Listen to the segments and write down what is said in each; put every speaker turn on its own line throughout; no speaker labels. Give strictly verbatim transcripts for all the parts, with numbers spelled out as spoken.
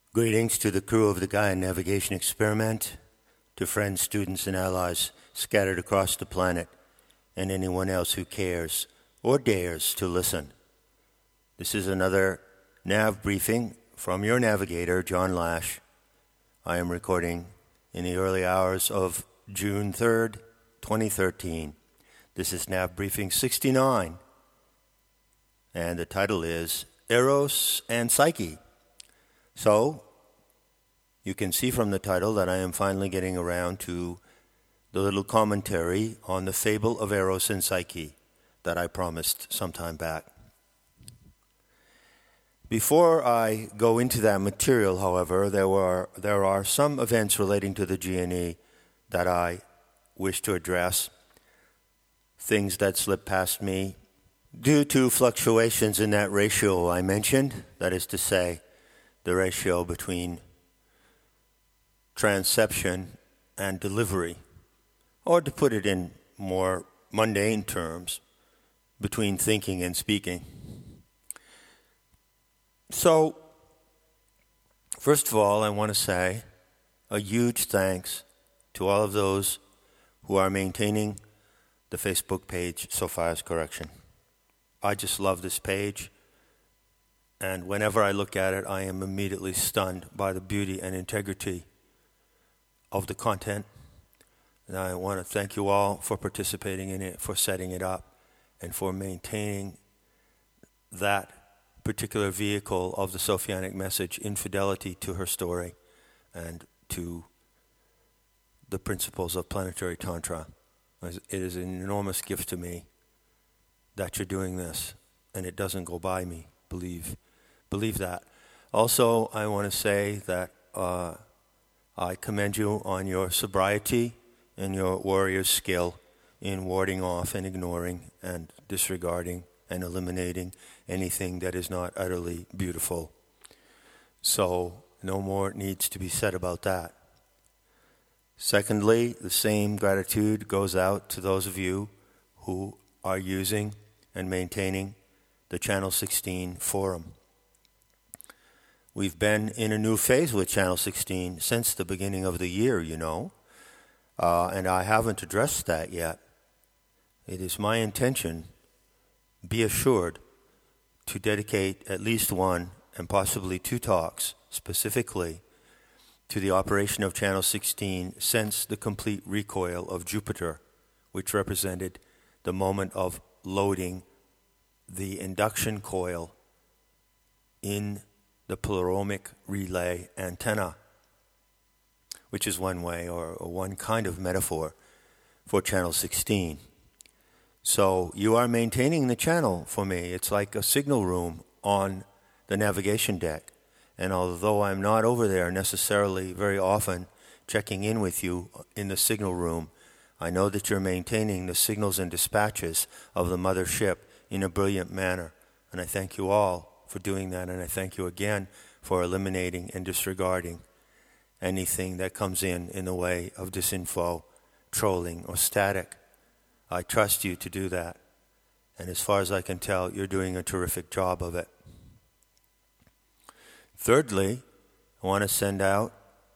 Greetings to the crew of the Gaia Navigation Experiment, to friends, students, and allies scattered across the planet, and anyone else who cares or dares to listen. This is another Nav briefing from your navigator, John Lash. I am recording in the early hours of June third, twenty thirteen. This is Nav Briefing sixty-nine, and the title is Eros and Psyche. So, you can see from the title that I am finally getting around to the little commentary on the fable of Eros and Psyche that I promised some time back. Before I go into that material, however, there were there are some events relating to the G N E that I wish to address, things that slipped past me due to fluctuations in that ratio I mentioned, that is to say, the ratio between transception and delivery, or to put it in more mundane terms, between thinking and speaking. So, first of all, I want to say a huge thanks to all of those who are maintaining the Facebook page Sophia's Correction. I just love this page. And whenever I look at it, I am immediately stunned by the beauty and integrity of the content. And I want to thank you all for participating in it, for setting it up, and for maintaining that particular vehicle of the Sophianic message in fidelity to her story and to the principles of planetary Tantra. It is an enormous gift to me that you're doing this, and it doesn't go by me. Believe. Believe that. Also, I want to say that uh, I commend you on your sobriety and your warrior's skill in warding off and ignoring and disregarding and eliminating anything that is not utterly beautiful. So, no more needs to be said about that. Secondly, the same gratitude goes out to those of you who are using and maintaining the Channel sixteen forum. We've been in a new phase with Channel sixteen since the beginning of the year, you know, uh, and I haven't addressed that yet. It is my intention, be assured, to dedicate at least one and possibly two talks specifically to the operation of Channel sixteen since the complete recoil of Jupiter, which represented the moment of loading the induction coil in the polaric relay antenna, which is one way or, or one kind of metaphor for Channel sixteen. So you are maintaining the channel for me. It's like a signal room on the navigation deck. And although I'm not over there necessarily very often checking in with you in the signal room, I know that you're maintaining the signals and dispatches of the mother ship in a brilliant manner. And I thank you all for doing that, and I thank you again for eliminating and disregarding anything that comes in in the way of disinfo, trolling, or static. I trust you to do that, and as far as I can tell, you're doing a terrific job of it. Thirdly, I want to send out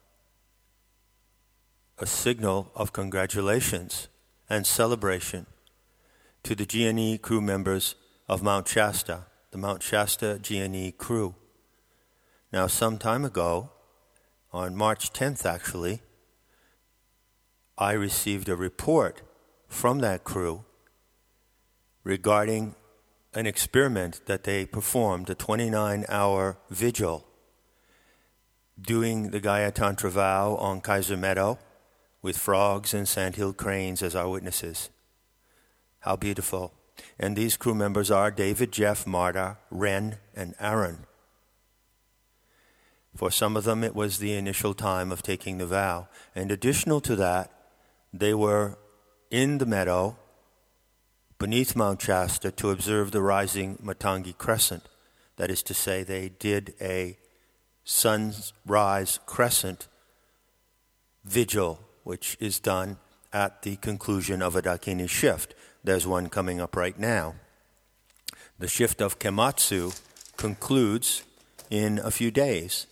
a signal of congratulations and celebration to the G N E crew members of Mount Shasta, the Mount Shasta G N E crew. Now, some time ago, on March tenth actually, I received a report from that crew regarding an experiment that they performed, a twenty-nine hour vigil, doing the Gaia Tantra vow on Kaiser Meadow with frogs and sandhill cranes as our witnesses. How beautiful. And these crew members are David, Jeff, Marta, Ren, and Aaron. For some of them, it was the initial time of taking the vow. And additional to that, they were in the meadow beneath Mount Shasta to observe the rising Matangi crescent. That is to say, they did a sunrise crescent vigil, which is done at the conclusion of a Dakini shift. There's one coming up right now. The shift of Kematsu concludes in a few days.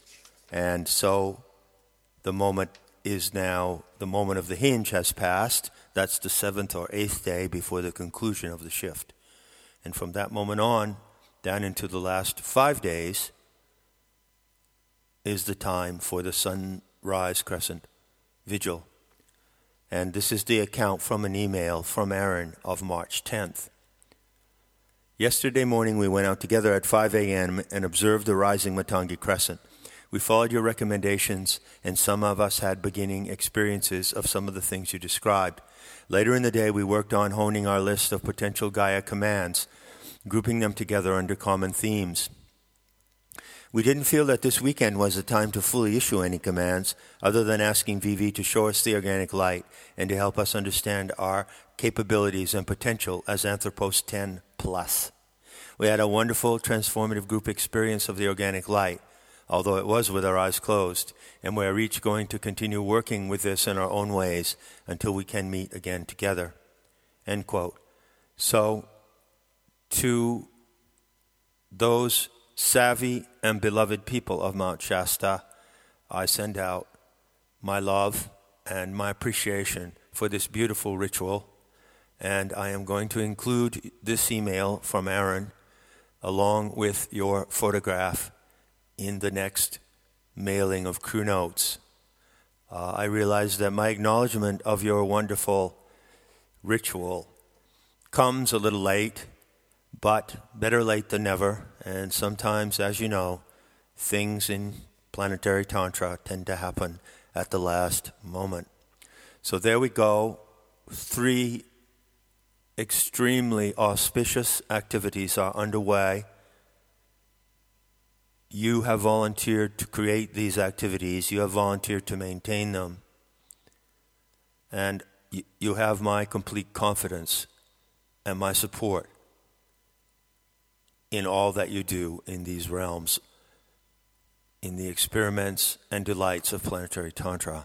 And so the moment is now, the moment of the hinge has passed. That's the seventh or eighth day before the conclusion of the shift. And from that moment on, down into the last five days, is the time for the sunrise crescent vigil. And this is the account from an email from Aaron of March tenth. Yesterday morning we went out together at five a.m. and observed the rising Matangi crescent. We followed your recommendations, and some of us had beginning experiences of some of the things you described. Later in the day we worked on honing our list of potential Gaia commands, grouping them together under common themes. We didn't feel that this weekend was the time to fully issue any commands, other than asking Vivi to show us the organic light and to help us understand our capabilities and potential as Anthropos ten plus. We had a wonderful, transformative group experience of the organic light, although it was with our eyes closed, and we are each going to continue working with this in our own ways until we can meet again together. End quote. So, to those savvy and beloved people of Mount Shasta, I send out my love and my appreciation for this beautiful ritual, and I am going to include this email from Aaron along with your photograph in the next mailing of Crew Notes. Uh, I realize that my acknowledgement of your wonderful ritual comes a little late, but better late than never. And sometimes, as you know, things in planetary Tantra tend to happen at the last moment. So there we go. Three extremely auspicious activities are underway. You have volunteered to create these activities. You have volunteered to maintain them. And you have my complete confidence and my support in all that you do in these realms, in the experiments and delights of planetary Tantra.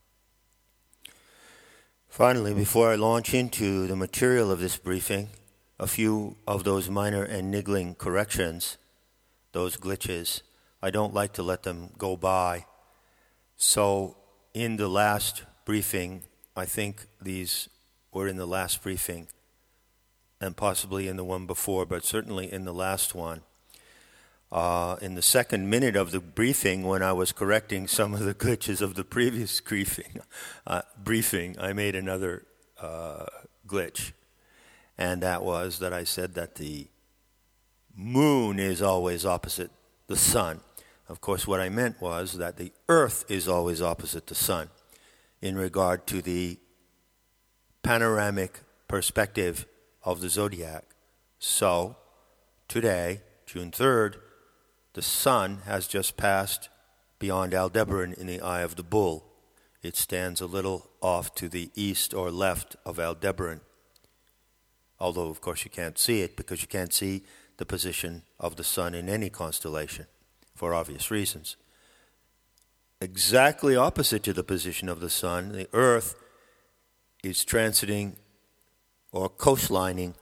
Finally, before I launch into the material of this briefing, a few of those minor and niggling corrections, those glitches, I don't like to let them go by. So in the last briefing, I think these were in the last briefing, and possibly in the one before, but certainly in the last one. Uh, in the second minute of the briefing, when I was correcting some of the glitches of the previous briefing, uh, briefing, I made another uh, glitch. And that was that I said that the moon is always opposite the sun. Of course, what I meant was that the earth is always opposite the sun in regard to the panoramic perspective of the zodiac. So, today, June third, the sun has just passed beyond Aldebaran in the eye of the bull. It stands a little off to the east or left of Aldebaran. Although, of course, you can't see it because you can't see the position of the sun in any constellation for obvious reasons. Exactly opposite to the position of the sun, the earth is transiting or coastlining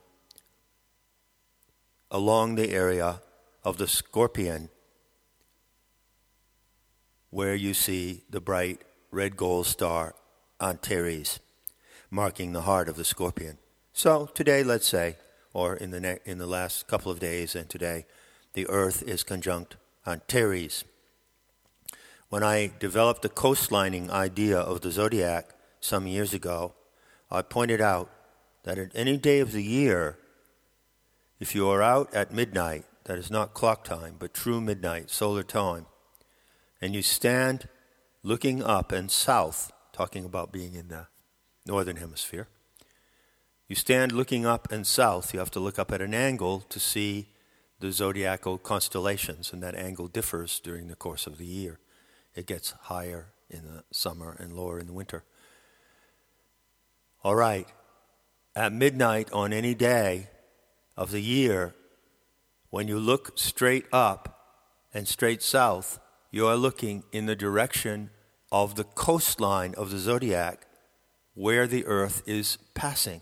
along the area of the Scorpion, where you see the bright red gold star Antares, marking the heart of the Scorpion. So today, let's say, or in the ne- in the last couple of days and today, the Earth is conjunct Antares. When I developed the coastlining idea of the zodiac some years ago, I pointed out that at any day of the year, if you are out at midnight, that is not clock time, but true midnight, solar time, and you stand looking up and south, talking about being in the northern hemisphere, you stand looking up and south. You have to look up at an angle to see the zodiacal constellations, and that angle differs during the course of the year. It gets higher in the summer and lower in the winter. All right, at midnight on any day of the year, when you look straight up and straight south, you are looking in the direction of the coastline of the zodiac where the Earth is passing.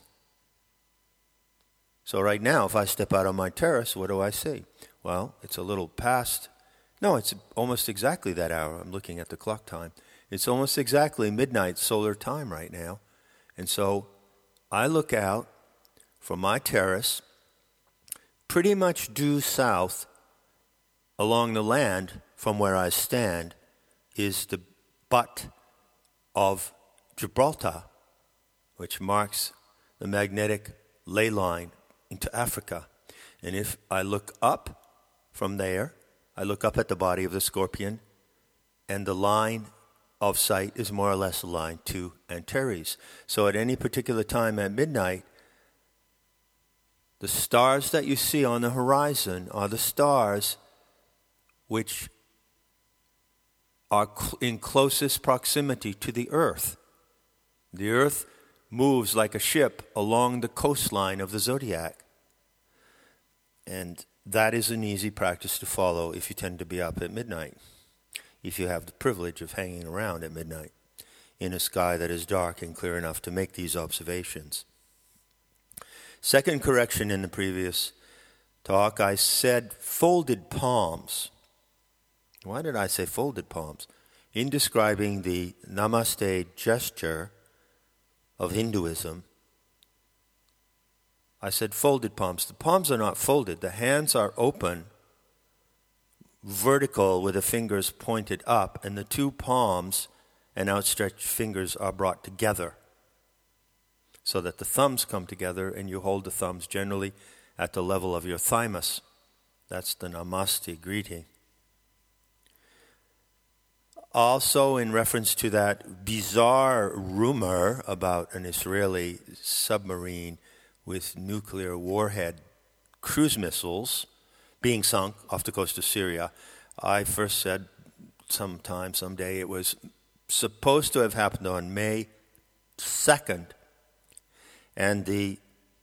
So right now, if I step out on my terrace, what do I see? Well, it's a little past No, it's almost exactly that hour. I'm looking at the clock time. It's almost exactly midnight solar time right now. And so I look out from my terrace, pretty much due south along the land from where I stand is the butt of Gibraltar, which marks the magnetic ley line into Africa. And if I look up from there, I look up at the body of the scorpion, and the line of sight is more or less aligned to Antares. So at any particular time at midnight, the stars that you see on the horizon are the stars which are cl- in closest proximity to the Earth. The Earth moves like a ship along the coastline of the zodiac. And that is an easy practice to follow if you tend to be up at midnight, if you have the privilege of hanging around at midnight in a sky that is dark and clear enough to make these observations. Second correction in the previous talk, I said folded palms. Why did I say folded palms? In describing the Namaste gesture of Hinduism, I said folded palms. The palms are not folded. The hands are open, vertical with the fingers pointed up, and the two palms and outstretched fingers are brought together so that the thumbs come together, and you hold the thumbs generally at the level of your thymus. That's the Namaste greeting. Also, in reference to that bizarre rumor about an Israeli submarine with nuclear warhead cruise missiles being sunk off the coast of Syria, I first said sometime, someday, it was supposed to have happened on May second, and the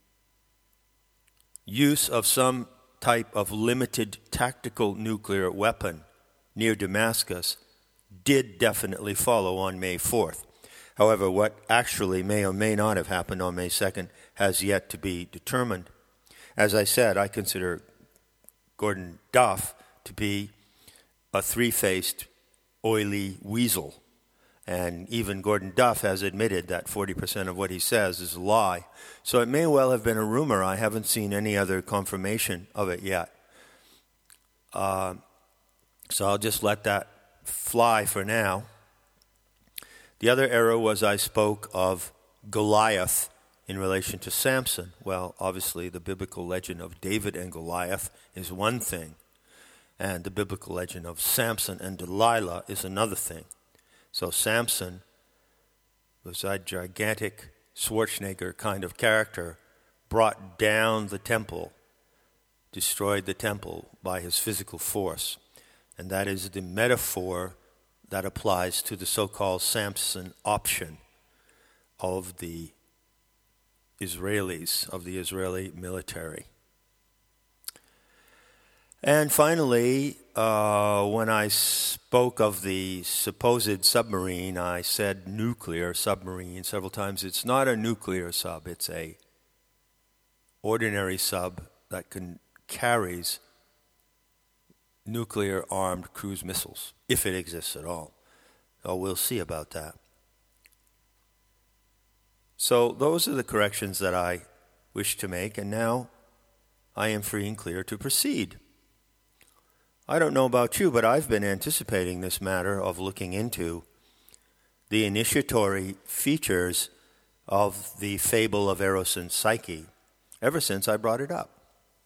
use of some type of limited tactical nuclear weapon near Damascus did definitely follow on May fourth. However, what actually may or may not have happened on May second has yet to be determined. As I said, I consider Gordon Duff to be a three-faced, oily weasel. And even Gordon Duff has admitted that forty percent of what he says is a lie. So it may well have been a rumor. I haven't seen any other confirmation of it yet. Uh, so I'll just let that fly for now. The other error was I spoke of Goliath in relation to Samson. Well, obviously the biblical legend of David and Goliath is one thing, and the biblical legend of Samson and Delilah is another thing. So Samson was a gigantic Schwarzenegger kind of character, brought down the temple, destroyed the temple by his physical force. And that is the metaphor that applies to the so-called Samson option of the Israelis, of the Israeli military. And finally, uh, when I spoke of the supposed submarine, I said nuclear submarine several times. It's not a nuclear sub. It's a ordinary sub that can carries nuclear-armed cruise missiles, if it exists at all. So we'll see about that. So those are the corrections that I wish to make, and now I am free and clear to proceed. I don't know about you, but I've been anticipating this matter of looking into the initiatory features of the fable of Eros and Psyche ever since I brought it up.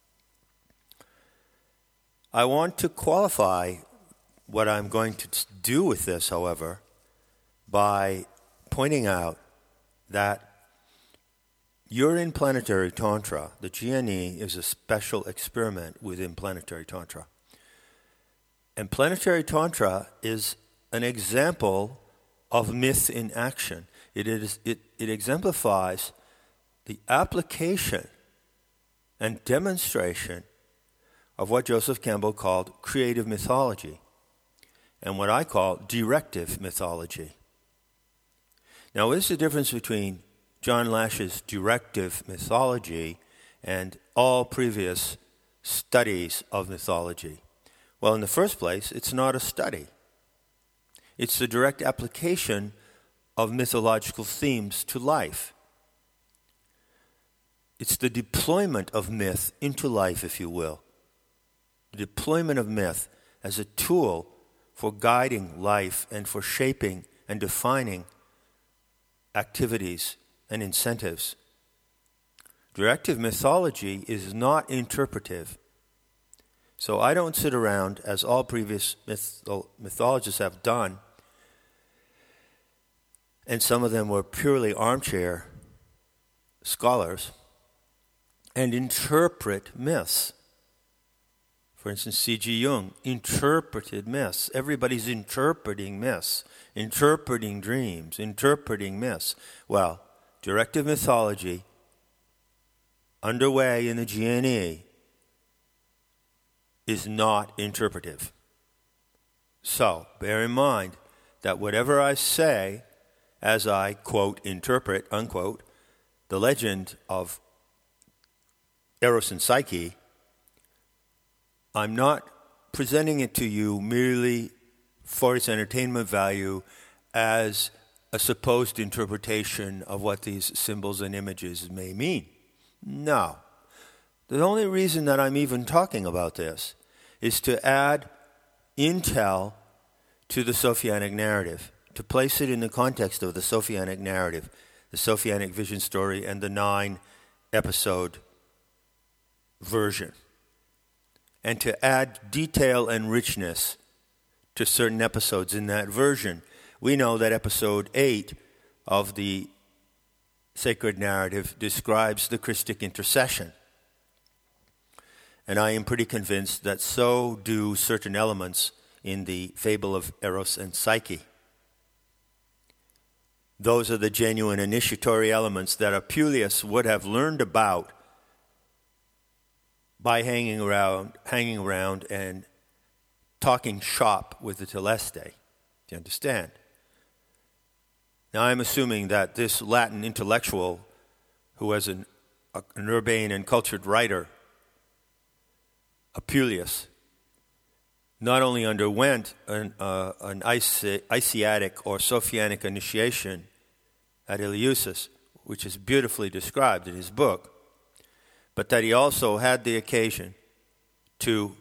I want to qualify what I'm going to do with this, however, by pointing out that you're in planetary Tantra. The G N E is a special experiment within planetary Tantra. And planetary Tantra is an example of myth in action. It, is, it, it exemplifies the application and demonstration of what Joseph Campbell called creative mythology, and what I call directive mythology. Now, what is the difference between John Lash's directive mythology and all previous studies of mythology? Well, in the first place, it's not a study. It's the direct application of mythological themes to life. It's the deployment of myth into life, if you will. The deployment of myth as a tool for guiding life and for shaping and defining activities and incentives. Directive mythology is not interpretive. So I don't sit around, as all previous myth- mythologists have done, and some of them were purely armchair scholars, and interpret myths. For instance, C G Jung interpreted myths. Everybody's interpreting myths, interpreting dreams, interpreting myths. Well, directive mythology, underway in the G N E, is not interpretive. So, bear in mind that whatever I say as I, quote, interpret, unquote, the legend of Eros and Psyche, I'm not presenting it to you merely for its entertainment value as a supposed interpretation of what these symbols and images may mean. No. The only reason that I'm even talking about this is to add intel to the Sophianic narrative, to place it in the context of the Sophianic narrative, the Sophianic vision story, and the nine-episode version, and to add detail and richness to certain episodes in that version. We know that episode eight of the sacred narrative describes the Christic intercession. And I am pretty convinced that so do certain elements in the fable of Eros and Psyche. Those are the genuine initiatory elements that Apuleius would have learned about by hanging around, hanging around and talking shop with the Teleste. Do you understand? Now, I'm assuming that this Latin intellectual, who was an, an urbane and cultured writer, Apuleius, not only underwent an, uh, an Isiatic or Sophianic initiation at Eleusis, which is beautifully described in his book, but that he also had the occasion to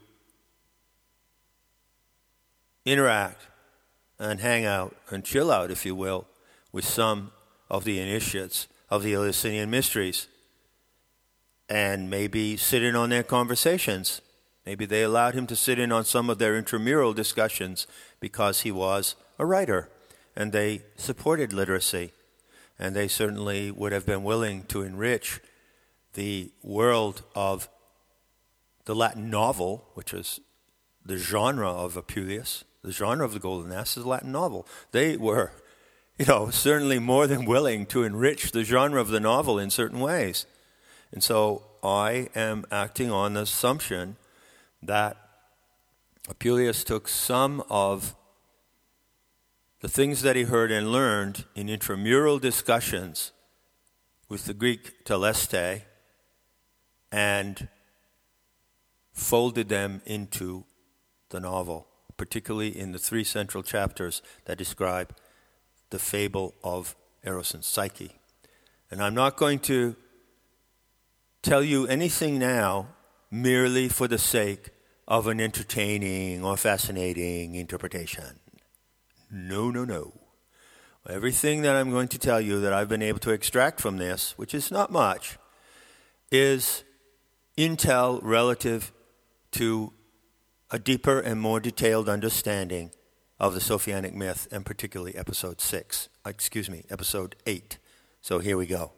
interact and hang out and chill out, if you will, with some of the initiates of the Eleusinian mysteries, and maybe sit in on their conversations. Maybe they allowed him to sit in on some of their intramural discussions because he was a writer, and they supported literacy, and they certainly would have been willing to enrich the world of the Latin novel, which is the genre of Apuleius. The genre of the Golden Ass is Latin novel. They were, you know, certainly more than willing to enrich the genre of the novel in certain ways. And so I am acting on the assumption that Apuleius took some of the things that he heard and learned in intramural discussions with the Greek Teleste and folded them into the novel, particularly in the three central chapters that describe the fable of Eros and Psyche. And I'm not going to tell you anything now merely for the sake of an entertaining or fascinating interpretation. No, no, no. Everything that I'm going to tell you that I've been able to extract from this, which is not much, is intel relative to a deeper and more detailed understanding of the Sophianic myth, and particularly episode six. Excuse me, episode eight. So here we go.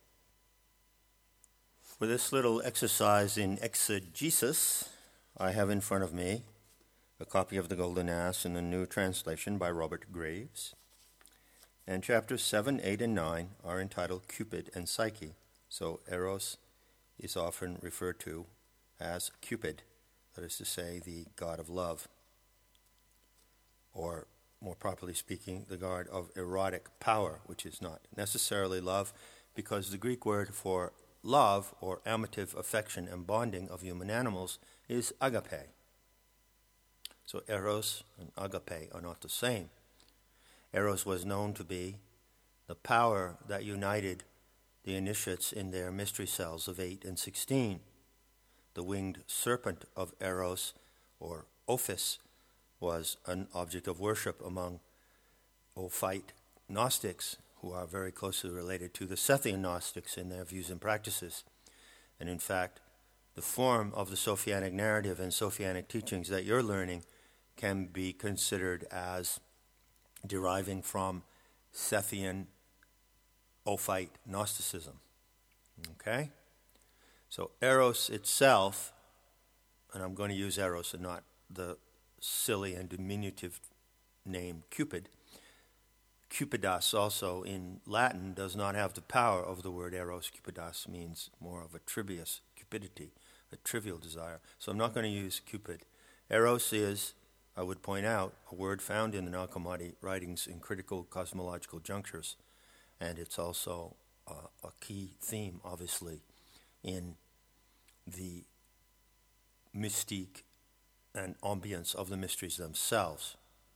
For this little exercise in exegesis, I have in front of me a copy of the Golden Ass in the New Translation by Robert Graves. And chapters seven, eight, and nine are entitled Cupid and Psyche. So Eros is often referred to as Cupid, that is to say, the god of love, or more properly speaking, the god of erotic power, which is not necessarily love, because the Greek word for love, or amative affection and bonding of human animals, is agape. So eros and agape are not the same. Eros was known to be the power that united the initiates in their mystery cells of eight and sixteen. The winged serpent of Eros, or Ophis, was an object of worship among Ophite Gnostics, who are very closely related to the Sethian Gnostics in their views and practices. And in fact, the form of the Sophianic narrative and Sophianic teachings that you're learning can be considered as deriving from Sethian Ophite Gnosticism. Okay? So Eros itself, and I'm going to use Eros and not the silly and diminutive name Cupid. Cupidas also in Latin does not have the power of the word Eros. Cupidas means more of a trivious cupidity, a trivial desire. So I'm not going to use Cupid. Eros is, I would point out, a word found in the Nag Hammadi writings in critical cosmological junctures. And it's also uh, a key theme, obviously, in the mystique and ambience of the mysteries themselves.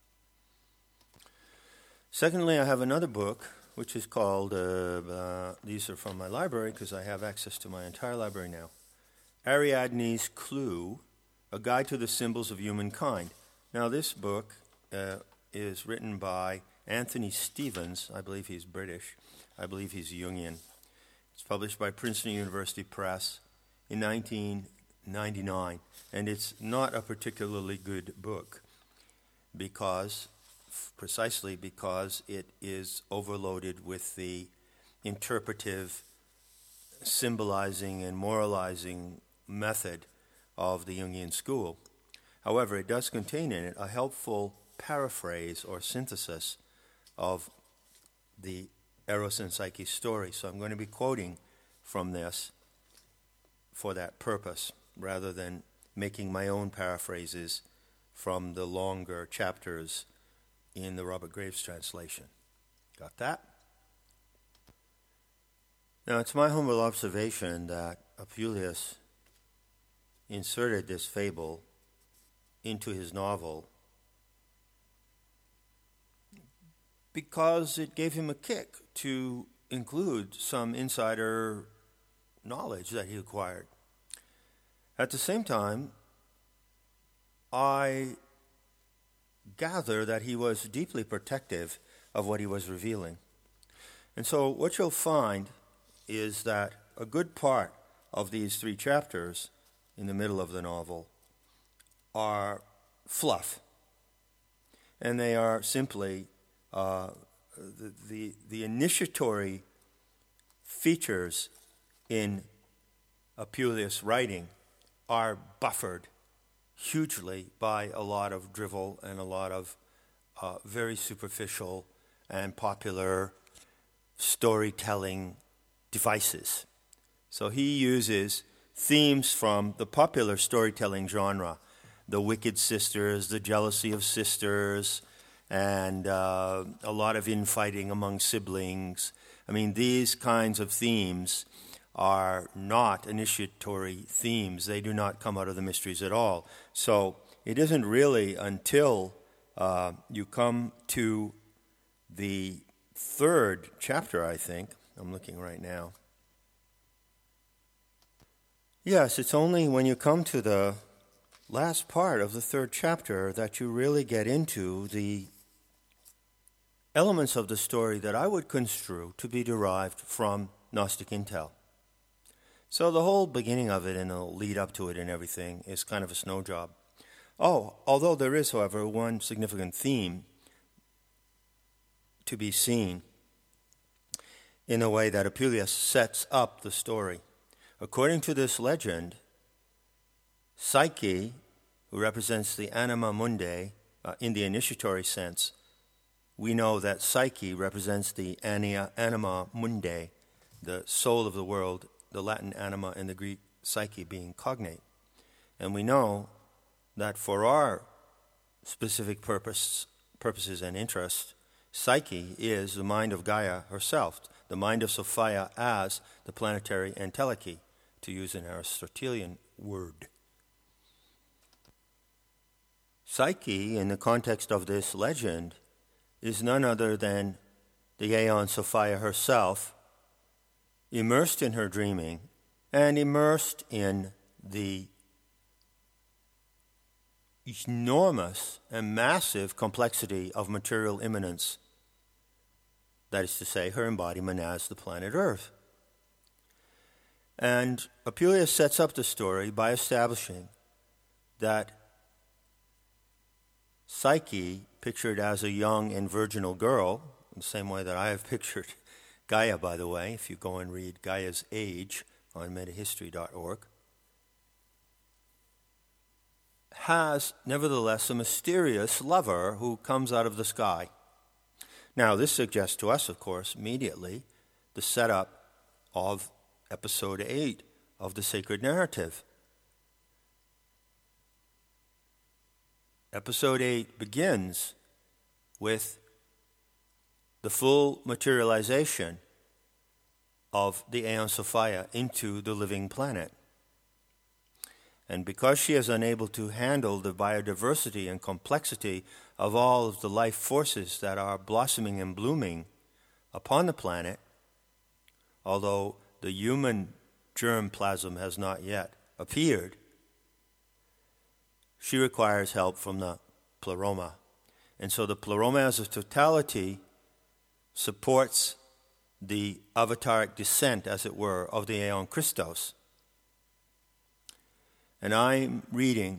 Secondly, I have another book, which is called, uh, uh, these are from my library because I have access to my entire library now, Ariadne's Clue, A Guide to the Symbols of Humankind. Now, this book uh, is written by Anthony Stevens. I believe he's British. I believe he's Jungian. It's published by Princeton University Press in nineteen ninety-nine. And it's not a particularly good book because, precisely because it is overloaded with the interpretive, symbolizing, and moralizing method of the Jungian school. However, it does contain in it a helpful paraphrase or synthesis of the Eros and Psyche story. So I'm going to be quoting from this for that purpose, rather than making my own paraphrases from the longer chapters in the Robert Graves translation. Got that? Now, it's my humble observation that Apuleius inserted this fable into his novel because it gave him a kick to include some insider knowledge that he acquired. At the same time, I gather that he was deeply protective of what he was revealing. And so what you'll find is that a good part of these three chapters in the middle of the novel are fluff. And they are simply uh, the, the, the initiatory features in Apuleius' writing are buffered hugely by a lot of drivel and a lot of uh, very superficial and popular storytelling devices. So he uses themes from the popular storytelling genre, the wicked sisters, the jealousy of sisters, and uh, a lot of infighting among siblings. I mean, these kinds of themes are not initiatory themes. They do not come out of the mysteries at all. So it isn't really until uh, you come to the third chapter, I think, I'm looking right now. Yes, it's only when you come to the last part of the third chapter that you really get into the elements of the story that I would construe to be derived from Gnostic intel. So the whole beginning of it and the lead up to it and everything is kind of a snow job. Oh, although there is, however, one significant theme to be seen in the way that Apuleius sets up the story. According to this legend, Psyche, who represents the anima mundi uh, in the initiatory sense, we know that Psyche represents the anima mundi, the soul of the world, the Latin anima and the Greek psyche being cognate. And we know that for our specific purpose, purposes and interests, Psyche is the mind of Gaia herself, the mind of Sophia as the planetary entelechy, to use an Aristotelian word. Psyche, in the context of this legend, is none other than the Aeon Sophia herself, immersed in her dreaming and immersed in the enormous and massive complexity of material immanence, that is to say, her embodiment as the planet Earth. And Apuleius sets up the story by establishing that Psyche, pictured as a young and virginal girl, in the same way that I have pictured Gaia, by the way, if you go and read Gaia's Age on metahistory dot org, has nevertheless a mysterious lover who comes out of the sky. Now, this suggests to us, of course, immediately the setup of episode eight of the sacred narrative. Episode eight begins with the full materialization of the Aeon Sophia into the living planet. And because she is unable to handle the biodiversity and complexity of all of the life forces that are blossoming and blooming upon the planet, although the human germplasm has not yet appeared, she requires help from the pleroma. And so the pleroma as a totality supports the avataric descent, as it were, of the Aeon Christos. And I'm reading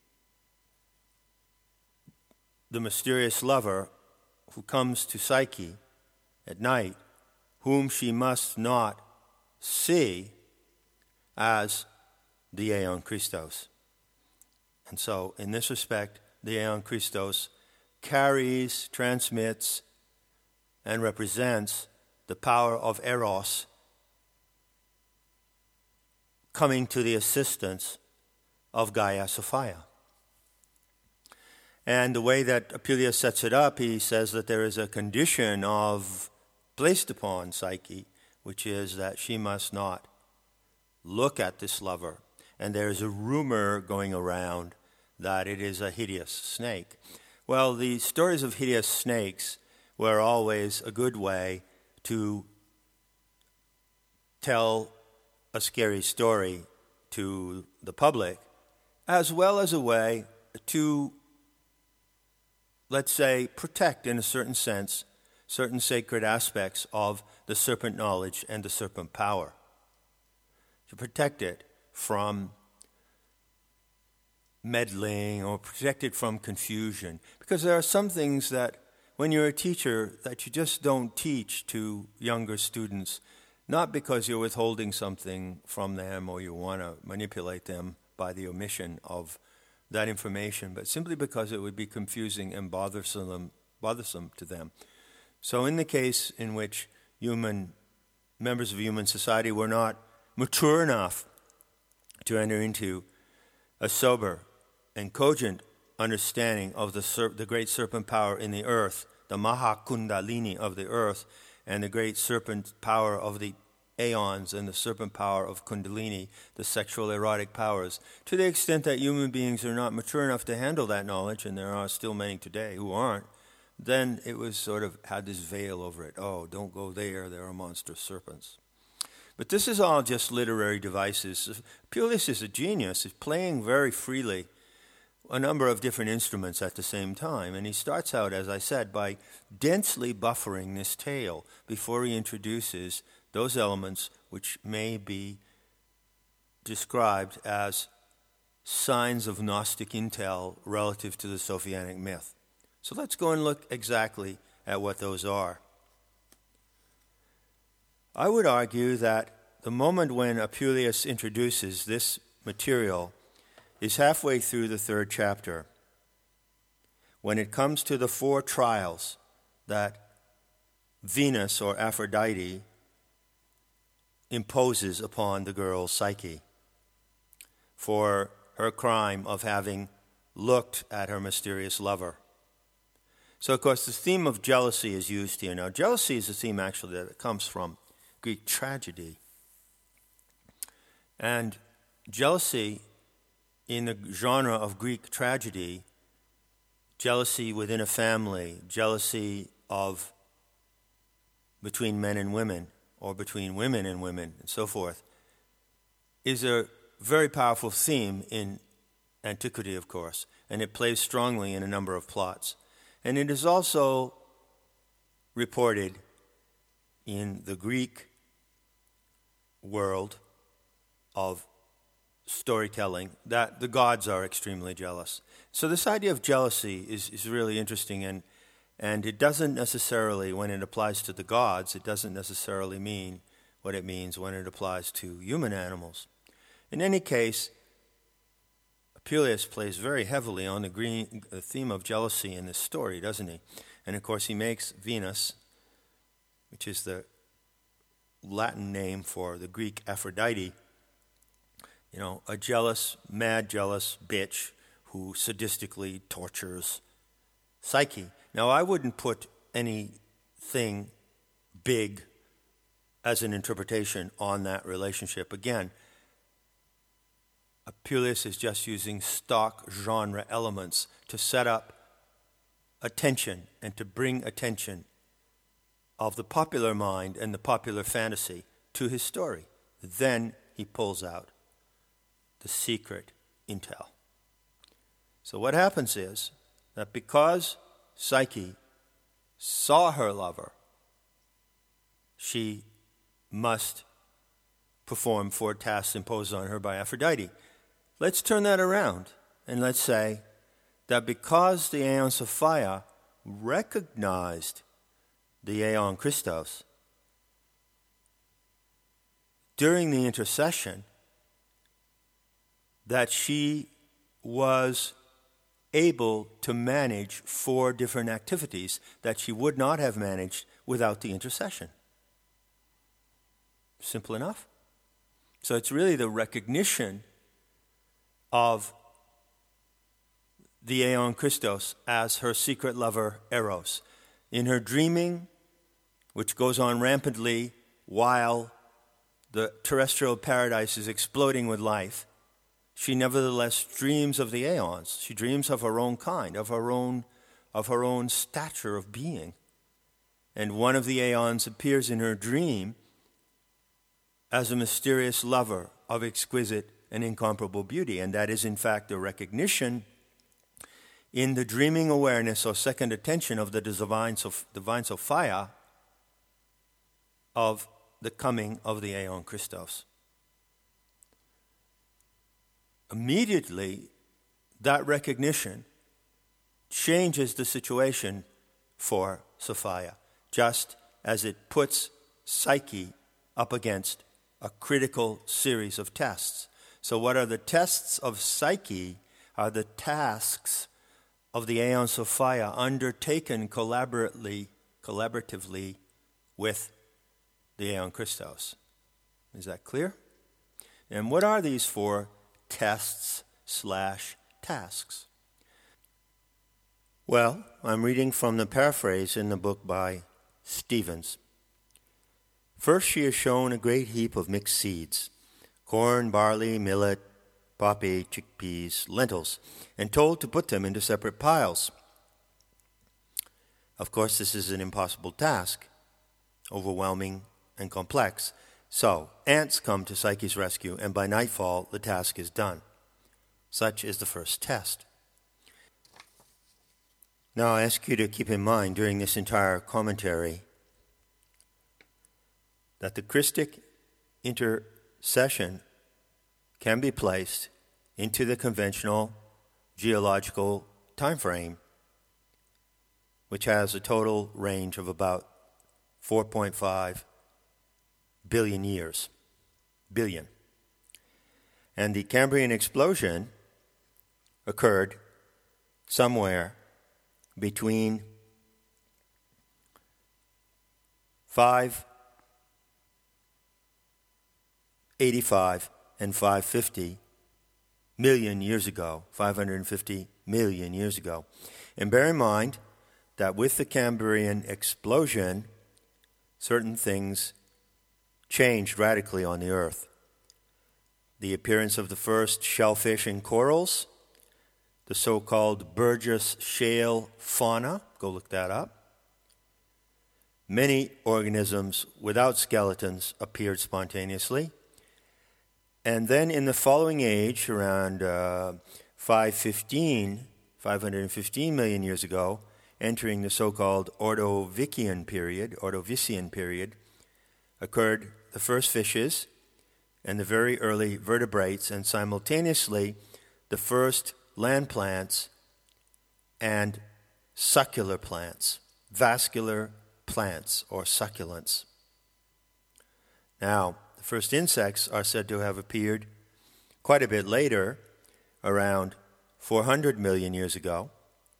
the mysterious lover who comes to Psyche at night, whom she must not see as the Aeon Christos. And so, in this respect, the Aeon Christos carries, transmits, and represents the power of Eros coming to the assistance of Gaia Sophia. And the way that Apuleius sets it up, he says that there is a condition of placed upon Psyche, which is that she must not look at this lover. And there is a rumor going around that it is a hideous snake. Well, the stories of hideous snakes were always a good way to tell a scary story to the public, as well as a way to, let's say, protect, in a certain sense, certain sacred aspects of the serpent knowledge and the serpent power. To protect it from meddling or protect it from confusion. Because there are some things that, when you're a teacher, that you just don't teach to younger students, not because you're withholding something from them or you want to manipulate them by the omission of that information, but simply because it would be confusing and bothersome, bothersome to them. So in the case in which human members of human society were not mature enough to enter into a sober and cogent understanding of the serp- the great serpent power in the earth, the Mahakundalini of the earth, and the great serpent power of the aeons and the serpent power of Kundalini, the sexual erotic powers, to the extent that human beings are not mature enough to handle that knowledge, and there are still many today who aren't, then it was sort of had this veil over it. Oh, don't go there, there are monstrous serpents. But this is all just literary devices. Apuleius is a genius. He's playing very freely a number of different instruments at the same time. And he starts out, as I said, by densely buffering this tale before he introduces those elements which may be described as signs of Gnostic intel relative to the Sophianic myth. So let's go and look exactly at what those are. I would argue that the moment when Apuleius introduces this material is halfway through the third chapter, when it comes to the four trials that Venus or Aphrodite imposes upon the girl Psyche for her crime of having looked at her mysterious lover. So, of course, the theme of jealousy is used here. Now, jealousy is a theme, actually, that comes from Greek tragedy. And jealousy in the genre of Greek tragedy jealousy within a family, jealousy of between men and women, or between women and women, and so forth, is a very powerful theme in antiquity, of course, and it plays strongly in a number of plots. And it is also reported in the Greek world of storytelling that the gods are extremely jealous. So this idea of jealousy is, is really interesting, and and it doesn't necessarily, when it applies to the gods, it doesn't necessarily mean what it means when it applies to human animals. In any case, Apuleius plays very heavily on the, green, the theme of jealousy in this story, doesn't he? And of course he makes Venus, which is the Latin name for the Greek Aphrodite, you know, a jealous, mad, jealous bitch who sadistically tortures Psyche. Now, I wouldn't put anything big as an interpretation on that relationship. Again, Apuleius is just using stock genre elements to set up attention and to bring attention of the popular mind and the popular fantasy to his story. Then he pulls out the secret intel. So what happens is that because Psyche saw her lover, she must perform four tasks imposed on her by Aphrodite. Let's turn that around and let's say that because the Aeon Sophia recognized the Aeon Christos during the intercession, that she was able to manage four different activities that she would not have managed without the intercession. Simple enough. So it's really the recognition of the Aeon Christos as her secret lover, Eros. In her dreaming, which goes on rampantly while the terrestrial paradise is exploding with life, she nevertheless dreams of the aeons. She dreams of her own kind, of her own, of her own stature of being. And one of the aeons appears in her dream as a mysterious lover of exquisite and incomparable beauty. And that is, in fact, a recognition in the dreaming awareness or second attention of the divine, divine Sophia of the coming of the Aeon Christos. Immediately, that recognition changes the situation for Sophia, just as it puts Psyche up against a critical series of tests. So what are the tests of Psyche are the tasks of the Aeon Sophia undertaken collaboratively, collaboratively with the Aeon Christos. Is that clear? And what are these four tests slash tasks? Well, I'm reading from the paraphrase in the book by Stevens. First, she is shown a great heap of mixed seeds, corn, barley, millet, poppy, chickpeas, lentils, and told to put them into separate piles. Of course, this is an impossible task, overwhelming and complex. So, ants come to Psyche's rescue, and by nightfall, the task is done. Such is the first test. Now, I ask you to keep in mind during this entire commentary that the Christic intercession can be placed into the conventional geological time frame, which has a total range of about four point five billion years. Billion. And the Cambrian explosion occurred somewhere between five eighty-five and five fifty million years ago, five hundred fifty million years ago. And bear in mind that with the Cambrian explosion, certain things changed radically on the earth. The appearance of the first shellfish and corals, the so-called Burgess Shale fauna. Go look that up. Many organisms without skeletons appeared spontaneously. And then in the following age, around uh, five fifteen, five hundred fifteen million years ago, entering the so-called Ordovician period, Ordovician period, occurred the first fishes and the very early vertebrates, and simultaneously the first land plants and succular plants, vascular plants or succulents. Now, the first insects are said to have appeared quite a bit later, around four hundred million years ago.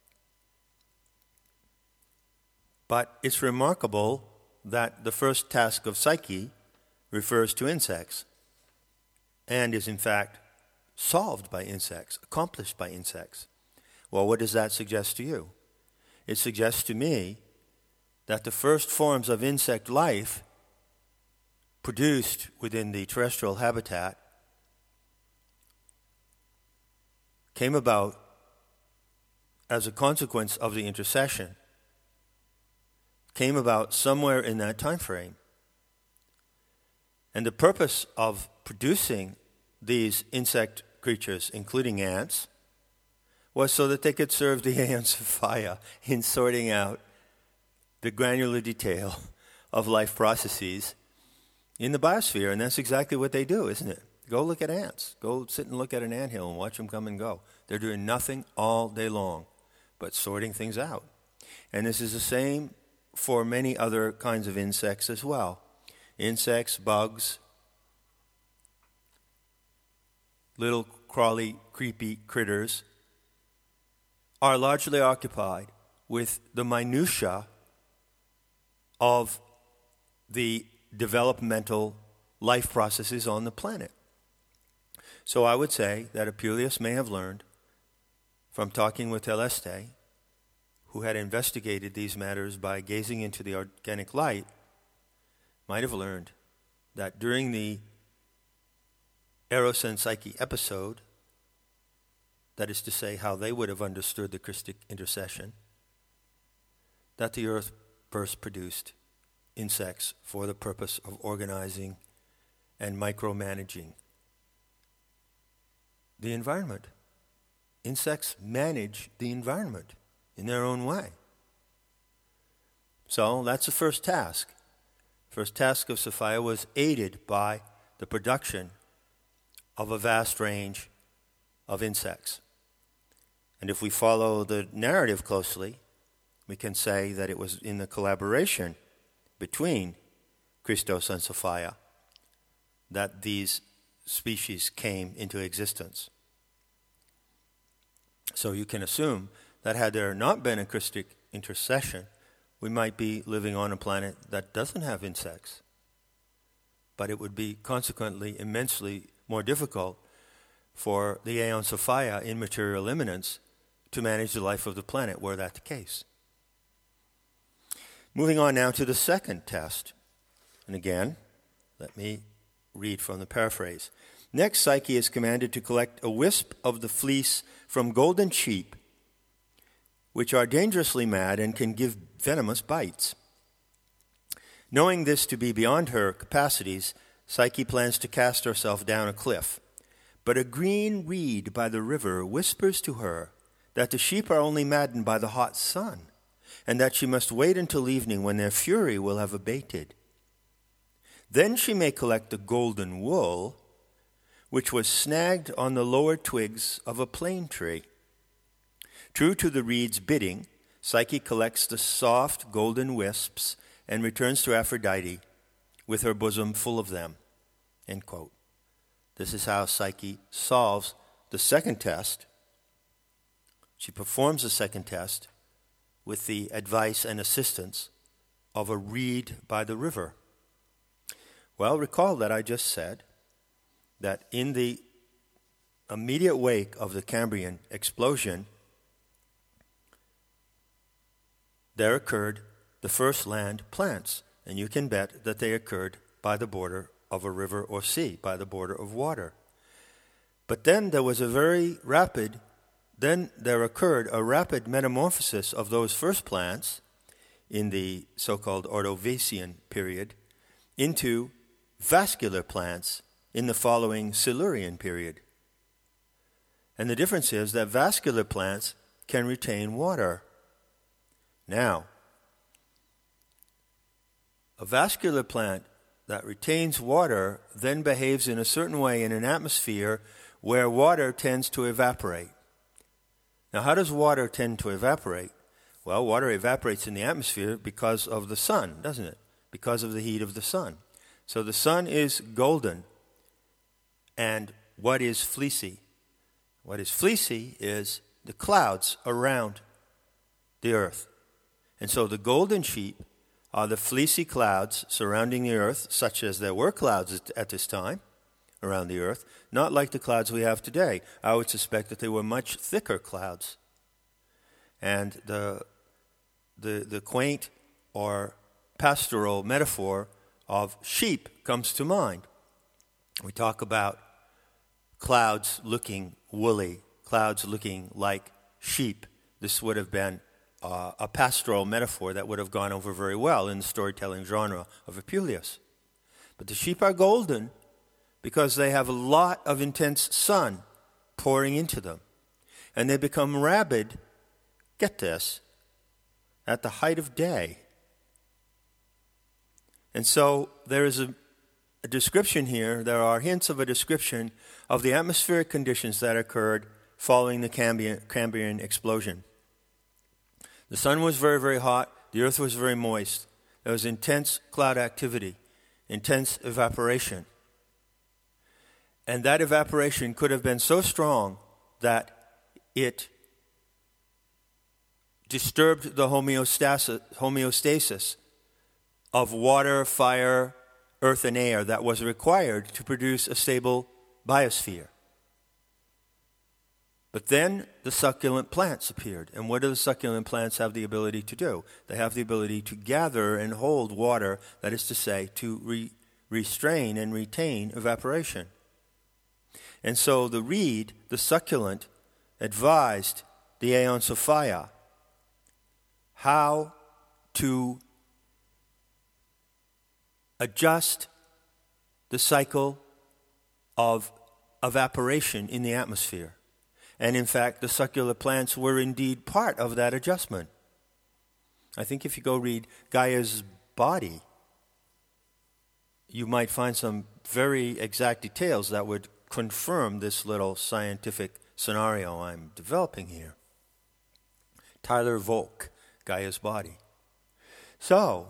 But it's remarkable that the first task of Psyche refers to insects and is in fact solved by insects, accomplished by insects. Well, what does that suggest to you? It suggests to me that the first forms of insect life produced within the terrestrial habitat came about as a consequence of the intercession, came about somewhere in that time frame. And the purpose of producing these insect creatures, including ants, was so that they could serve the Aeon Sophia in sorting out the granular detail of life processes in the biosphere. And that's exactly what they do, isn't it? Go look at ants. Go sit and look at an anthill and watch them come and go. They're doing nothing all day long but sorting things out. And this is the same for many other kinds of insects as well. Insects, bugs, little crawly, creepy critters are largely occupied with the minutiae of the developmental life processes on the planet. So I would say that Apuleius may have learned from talking with Teleste, who had investigated these matters by gazing into the organic light, might have learned that during the Eros and Psyche episode, that is to say, how they would have understood the Christic intercession, that the earth first produced insects for the purpose of organizing and micromanaging the environment. Insects manage the environment in their own way. So that's the first task. First task of Sophia was aided by the production of a vast range of insects. And if we follow the narrative closely, we can say that it was in the collaboration between Christos and Sophia that these species came into existence. So you can assume that had there not been a Christic intercession, we might be living on a planet that doesn't have insects. But it would be consequently immensely more difficult for the Aeon Sophia in material immanence to manage the life of the planet, were that the case. Moving on now to the second test. And again, let me read from the paraphrase. Next, Psyche is commanded to collect a wisp of the fleece from golden sheep, which are dangerously mad and can give venomous bites. Knowing this to be beyond her capacities, Psyche plans to cast herself down a cliff. But a green reed by the river whispers to her that the sheep are only maddened by the hot sun, and that she must wait until evening when their fury will have abated. Then she may collect the golden wool, which was snagged on the lower twigs of a plane tree. True to the reed's bidding, Psyche collects the soft golden wisps and returns to Aphrodite with her bosom full of them. End quote. This is how Psyche solves the second test. She performs the second test with the advice and assistance of a reed by the river. Well, recall that I just said that in the immediate wake of the Cambrian explosion, there occurred the first land plants, and you can bet that they occurred by the border of a river or sea, by the border of water. But then there was a very rapid then there occurred a rapid metamorphosis of those first plants in the so-called Ordovician period into vascular plants in the following Silurian period. And the difference is that vascular plants can retain water. Now, a vascular plant that retains water then behaves in a certain way in an atmosphere where water tends to evaporate. Now, how does water tend to evaporate? Well, water evaporates in the atmosphere because of the sun, doesn't it? Because of the heat of the sun. So the sun is golden. And what is fleecy? What is fleecy is the clouds around the earth. And so the golden sheep are the fleecy clouds surrounding the earth, such as there were clouds at this time around the earth, not like the clouds we have today. I would suspect that they were much thicker clouds. And the the the quaint or pastoral metaphor of sheep comes to mind. We talk about clouds looking woolly, clouds looking like sheep. This would have been uh, a pastoral metaphor that would have gone over very well in the storytelling genre of Apuleius. But the sheep are golden because they have a lot of intense sun pouring into them. And they become rabid, get this, at the height of day. And so there is a, a description here, there are hints of a description of the atmospheric conditions that occurred following the Cambrian, Cambrian explosion. The sun was very, very hot. The earth was very moist. There was intense cloud activity, intense evaporation. And that evaporation could have been so strong that it disturbed the homeostasis, homeostasis of water, fire, earth, and air that was required to produce a stable biosphere. But then the succulent plants appeared. And what do the succulent plants have the ability to do? They have the ability to gather and hold water, that is to say, to re- restrain and retain evaporation. And so the reed, the succulent, advised the Aeon Sophia how to adjust the cycle of evaporation in the atmosphere. And in fact, the succular plants were indeed part of that adjustment. I think if you go read Gaia's Body, you might find some very exact details that would confirm this little scientific scenario I'm developing here. Tyler Volk, Gaia's Body. So,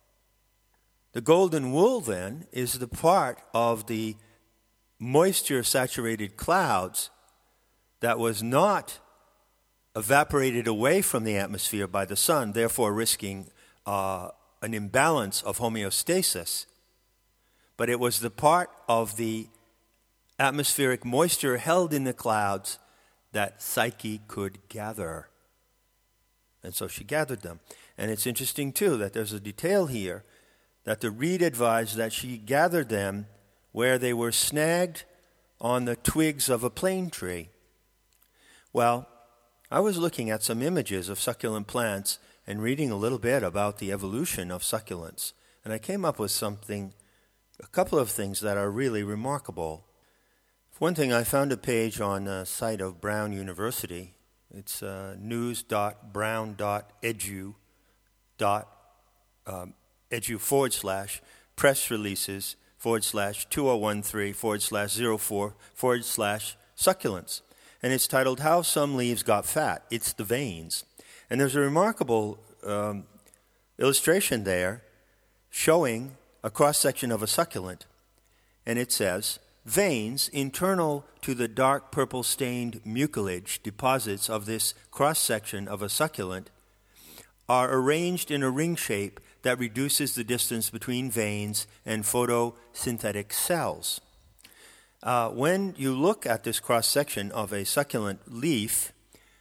the golden wool then is the part of the moisture-saturated clouds that was not evaporated away from the atmosphere by the sun, therefore risking uh, an imbalance of homeostasis. But it was the part of the atmospheric moisture held in the clouds that Psyche could gather. And so she gathered them. And it's interesting, too, that there's a detail here that the reed advised that she gathered them where they were snagged on the twigs of a plane tree. Well, I was looking at some images of succulent plants and reading a little bit about the evolution of succulents. And I came up with something, a couple of things that are really remarkable. For one thing, I found a page on the site of Brown University. It's uh, news dot brown dot edu dot um, edu forward slash press releases forward slash two oh one three forward slash zero four forward slash succulents. And it's titled, How Some Leaves Got Fat. It's the veins. And there's a remarkable um, illustration there showing a cross-section of a succulent. And it says, veins internal to the dark purple-stained mucilage deposits of this cross-section of a succulent are arranged in a ring shape that reduces the distance between veins and photosynthetic cells. Uh, when you look at this cross-section of a succulent leaf,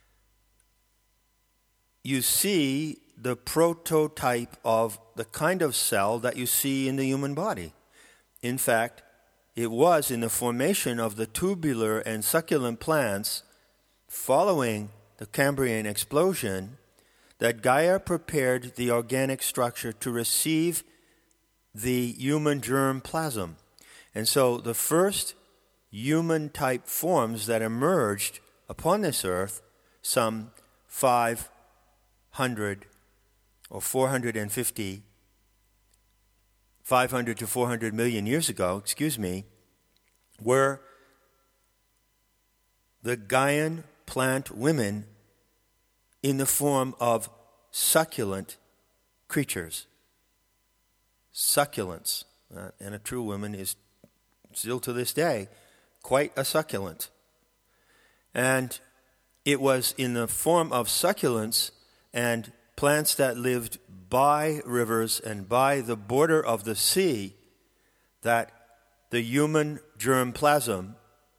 you see the prototype of the kind of cell that you see in the human body. In fact, it was in the formation of the tubular and succulent plants following the Cambrian explosion that Gaia prepared the organic structure to receive the human germ plasm. And so the first human-type forms that emerged upon this earth some five hundred or four hundred fifty, five hundred to four hundred million years ago, excuse me, were the Gaian plant women in the form of succulent creatures. Succulents. Uh, and a true woman is still to this day quite a succulent. And it was in the form of succulents and plants that lived by rivers and by the border of the sea that the human germplasm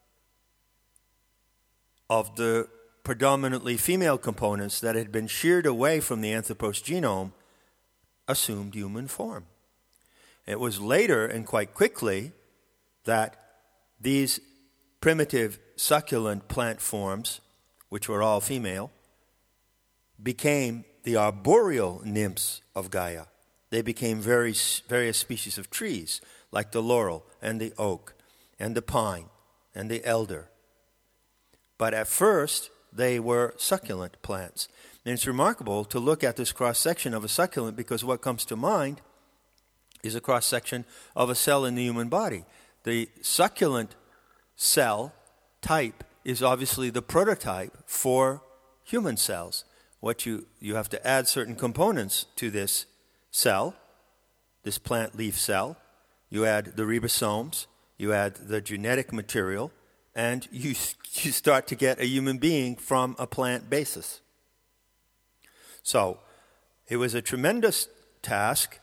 of the predominantly female components that had been sheared away from the Anthropos genome assumed human form. It was later, and quite quickly, that these primitive succulent plant forms, which were all female, became the arboreal nymphs of Gaia. They became very, various species of trees, like the laurel and the oak and the pine and the elder. But at first, they were succulent plants. And it's remarkable to look at this cross-section of a succulent because what comes to mind is a cross-section of a cell in the human body. The succulent cell type is obviously the prototype for human cells. What you, you have to add certain components to this cell, this plant leaf cell. You add the ribosomes, you add the genetic material, and you, you start to get a human being from a plant basis. So, it was a tremendous task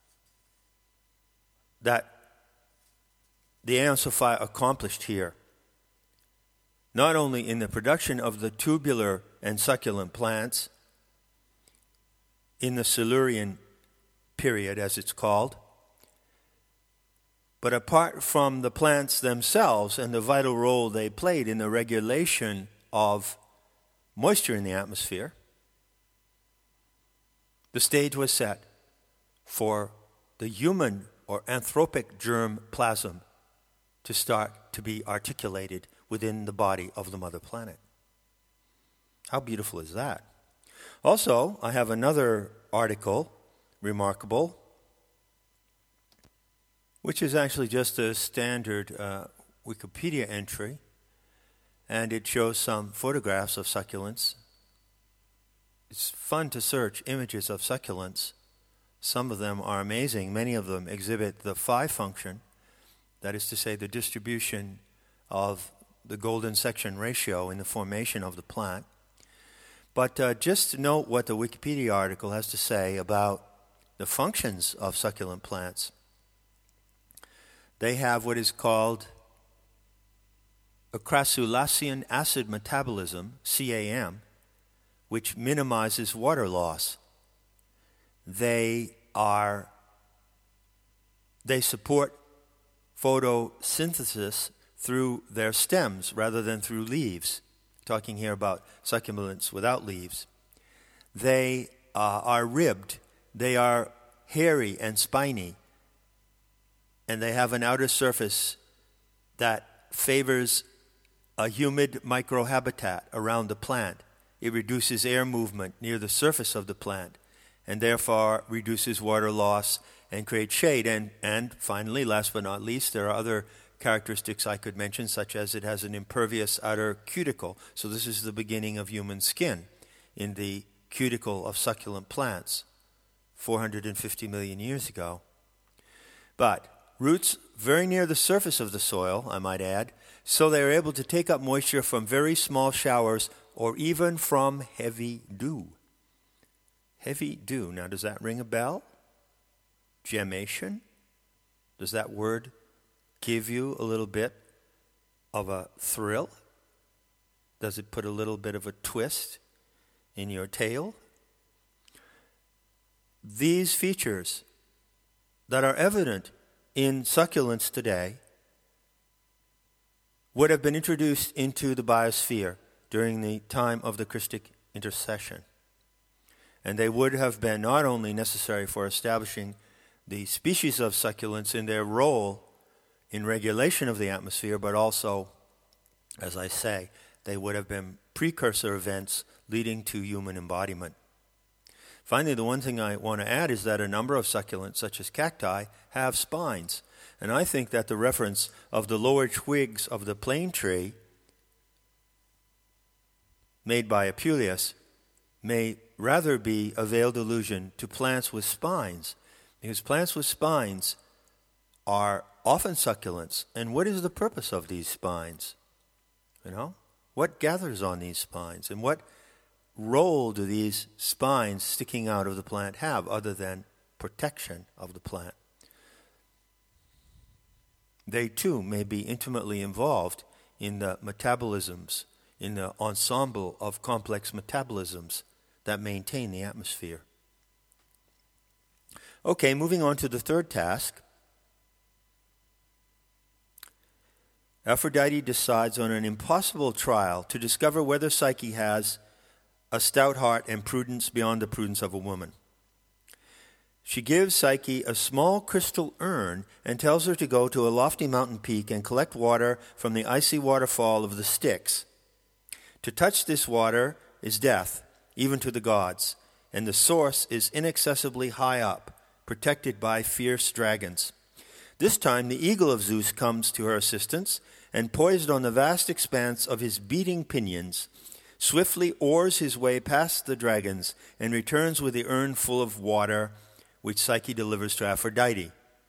that the Aeon Sophia accomplished here. Not only in the production of the tubular and succulent plants in the Silurian period, as it's called, but apart from the plants themselves and the vital role they played in the regulation of moisture in the atmosphere, the stage was set for the human or anthropic germ plasm to start to be articulated within the body of the mother planet. How beautiful is that? Also, I have another article, remarkable, which is actually just a standard uh, Wikipedia entry, and it shows some photographs of succulents. It's fun to search images of succulents. Some of them are amazing. Many of them exhibit the phi function, that is to say the distribution of the golden section ratio in the formation of the plant. But uh, just to note what the Wikipedia article has to say about the functions of succulent plants. They have what is called a crassulacean acid metabolism, C A M, which minimizes water loss. They are, they support photosynthesis through their stems rather than through leaves. Talking here about succulents without leaves. They uh, are ribbed. They are hairy and spiny. And they have an outer surface that favors a humid microhabitat around the plant. It reduces air movement near the surface of the plant and therefore reduces water loss and creates shade. And, and finally, last but not least, there are other characteristics I could mention, such as it has an impervious outer cuticle. So this is the beginning of human skin in the cuticle of succulent plants four hundred fifty million years ago. But roots very near the surface of the soil, I might add, so they are able to take up moisture from very small showers or even from heavy dew. Heavy dew. Now, does that ring a bell? Gemmation? Does that word give you a little bit of a thrill? Does it put a little bit of a twist in your tail? These features that are evident in succulents today would have been introduced into the biosphere during the time of the Christic intercession. And they would have been not only necessary for establishing the species of succulents in their role in regulation of the atmosphere, but also, as I say, they would have been precursor events leading to human embodiment. Finally, the one thing I want to add is that a number of succulents, such as cacti, have spines. And I think that the reference of the lower twigs of the plane tree made by Apuleius may rather be a veiled allusion to plants with spines, because plants with spines are often succulents. And what is the purpose of these spines? You know, what gathers on these spines, and what role do these spines sticking out of the plant have other than protection of the plant? They too may be intimately involved in the metabolisms, in the ensemble of complex metabolisms that maintain the atmosphere. Okay, moving on to the third task. Aphrodite decides on an impossible trial to discover whether Psyche has a stout heart and prudence beyond the prudence of a woman. She gives Psyche a small crystal urn and tells her to go to a lofty mountain peak and collect water from the icy waterfall of the Styx. To touch this water is death, even to the gods, and the source is inaccessibly high up, protected by fierce dragons. This time the eagle of Zeus comes to her assistance, and poised on the vast expanse of his beating pinions, swiftly oars his way past the dragons and returns with the urn full of water, which Psyche delivers to Aphrodite.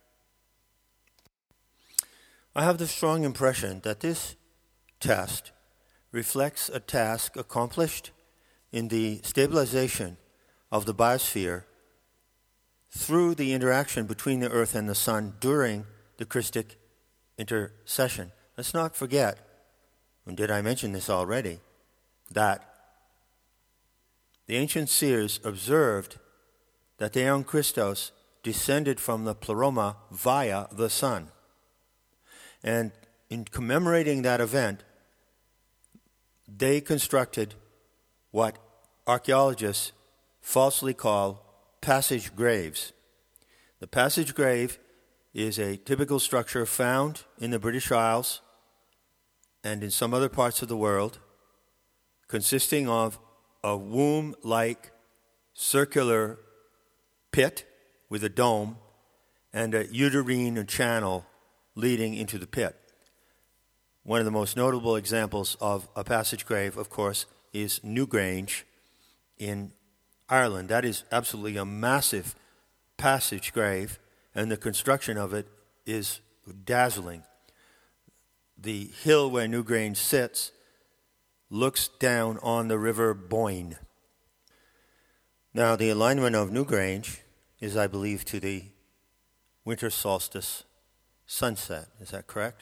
I have the strong impression that this test reflects a task accomplished in the stabilization of the biosphere through the interaction between the earth and the sun during the Christic intercession. Let's not forget, and did I mention this already, that the ancient seers observed that the Aeon Christos descended from the Pleroma via the sun. And in commemorating that event, they constructed what archaeologists falsely call passage graves. The passage grave is a typical structure found in the British Isles and in some other parts of the world, consisting of a womb-like circular pit with a dome and a uterine channel leading into the pit. One of the most notable examples of a passage grave, of course, is Newgrange in Ireland. That is absolutely a massive passage grave, and the construction of it is dazzling. The hill where Newgrange sits looks down on the river Boyne. Now, the alignment of Newgrange is, I believe, to the winter solstice sunset. Is that correct?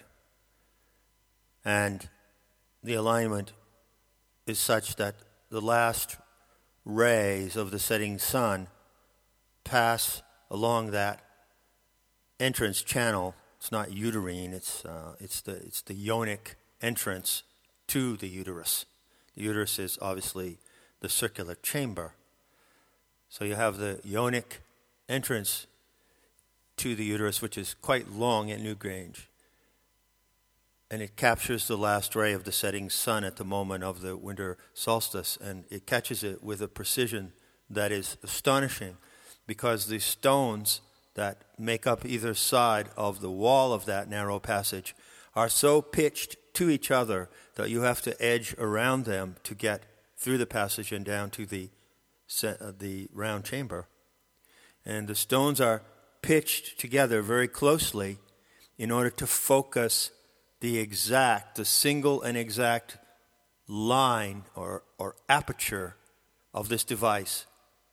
And the alignment is such that the last rays of the setting sun pass along that entrance channel. It's not uterine, it's uh, it's the it's the yonic entrance to the uterus. The uterus is obviously the circular chamber. So you have the yonic entrance to the uterus, which is quite long at Newgrange. And it captures the last ray of the setting sun at the moment of the winter solstice, and it catches it with a precision that is astonishing, because the stones that make up either side of the wall of that narrow passage are so pitched to each other that you have to edge around them to get through the passage and down to the uh, the round chamber. And the stones are pitched together very closely in order to focus the exact, the single and exact line or, or aperture of this device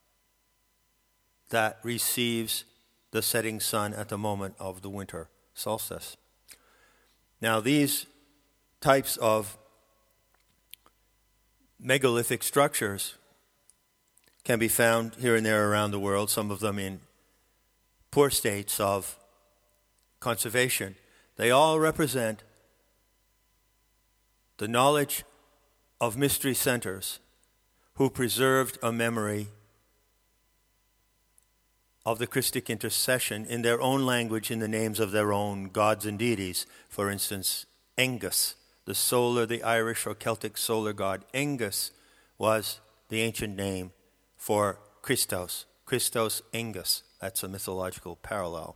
that receives the setting sun at the moment of the winter solstice. Now, these types of megalithic structures can be found here and there around the world, some of them in poor states of conservation. They all represent the knowledge of mystery centers who preserved a memory of the Christic intercession in their own language in the names of their own gods and deities. For instance, Engus, the solar, the Irish or Celtic solar god. Engus was the ancient name for Christos. Christos Engus. That's a mythological parallel.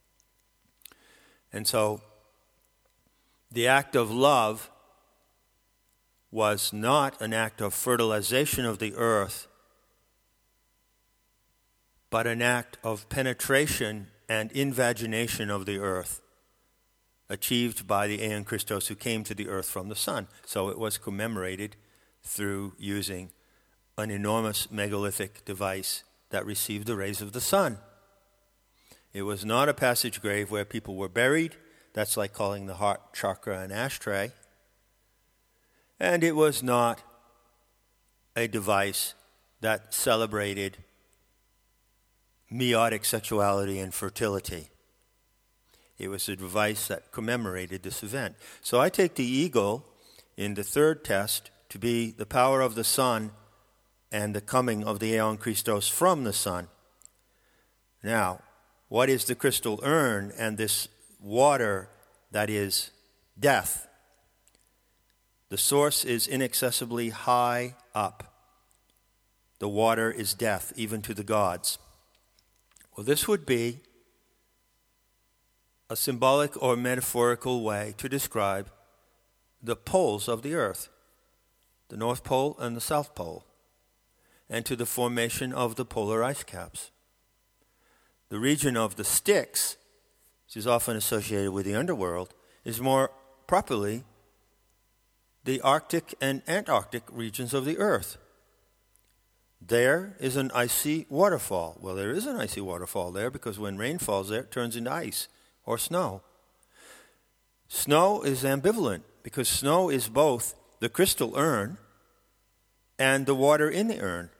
And so the act of love was not an act of fertilization of the earth, but an act of penetration and invagination of the earth, achieved by the Aeon Christos who came to the earth from the sun. So it was commemorated through using an enormous megalithic device that received the rays of the sun. It was not a passage grave where people were buried. That's like calling the heart chakra an ashtray. And it was not a device that celebrated meiotic sexuality and fertility. It was a device that commemorated this event. So I take the eagle in the third test to be the power of the sun and the coming of the Aeon Christos from the sun. Now, what is the crystal urn and this water that is death? The source is inaccessibly high up. The water is death, even to the gods. Well, this would be a symbolic or metaphorical way to describe the poles of the earth, the North Pole and the South Pole, and to the formation of the polar ice caps. The region of the Styx, which is often associated with the underworld, is more properly the Arctic and Antarctic regions of the earth. There is an icy waterfall. Well, there is an icy waterfall there because when rain falls there, it turns into ice or snow. Snow is ambivalent because snow is both the crystal urn and the water in the urn,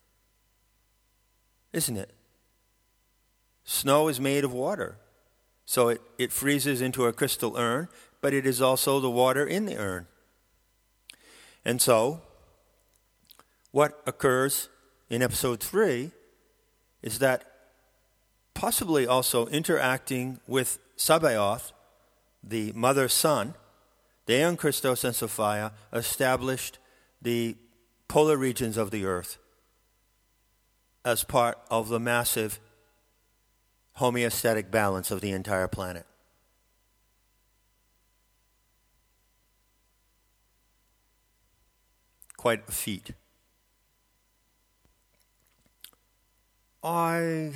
isn't it? Snow is made of water. So it, it freezes into a crystal urn, but it is also the water in the urn. And so, what occurs in episode three is that possibly also interacting with Sabaoth, the mother sun, the Aeon Christos and Sophia established the polar regions of the earth as part of the massive homeostatic balance of the entire planet. Quite a feat. I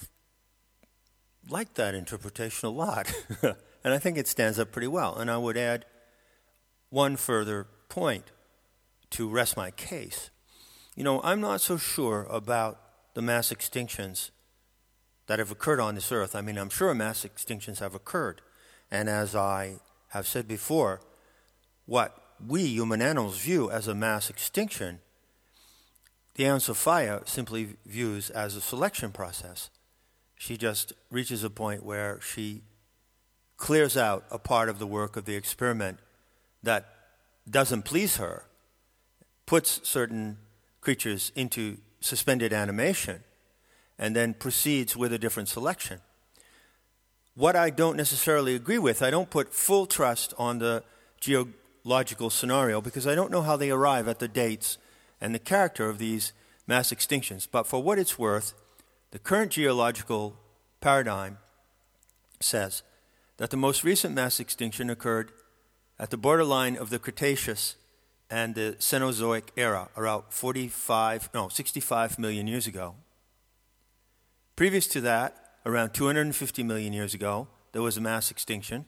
like that interpretation a lot, and I think it stands up pretty well. And I would add one further point to rest my case. You know, I'm not so sure about the mass extinctions that have occurred on this earth. I mean, I'm sure mass extinctions have occurred. And as I have said before, what we human animals view as a mass extinction, the Aeon Sophia simply views as a selection process. She just reaches a point where she clears out a part of the work of the experiment that doesn't please her, puts certain creatures into suspended animation, and then proceeds with a different selection. What I don't necessarily agree with, I don't put full trust on the geological scenario because I don't know how they arrive at the dates and the character of these mass extinctions. But for what it's worth, the current geological paradigm says that the most recent mass extinction occurred at the borderline of the Cretaceous and the Cenozoic era, around forty-five, no, sixty-five million years ago. Previous to that, around two hundred fifty million years ago, there was a mass extinction.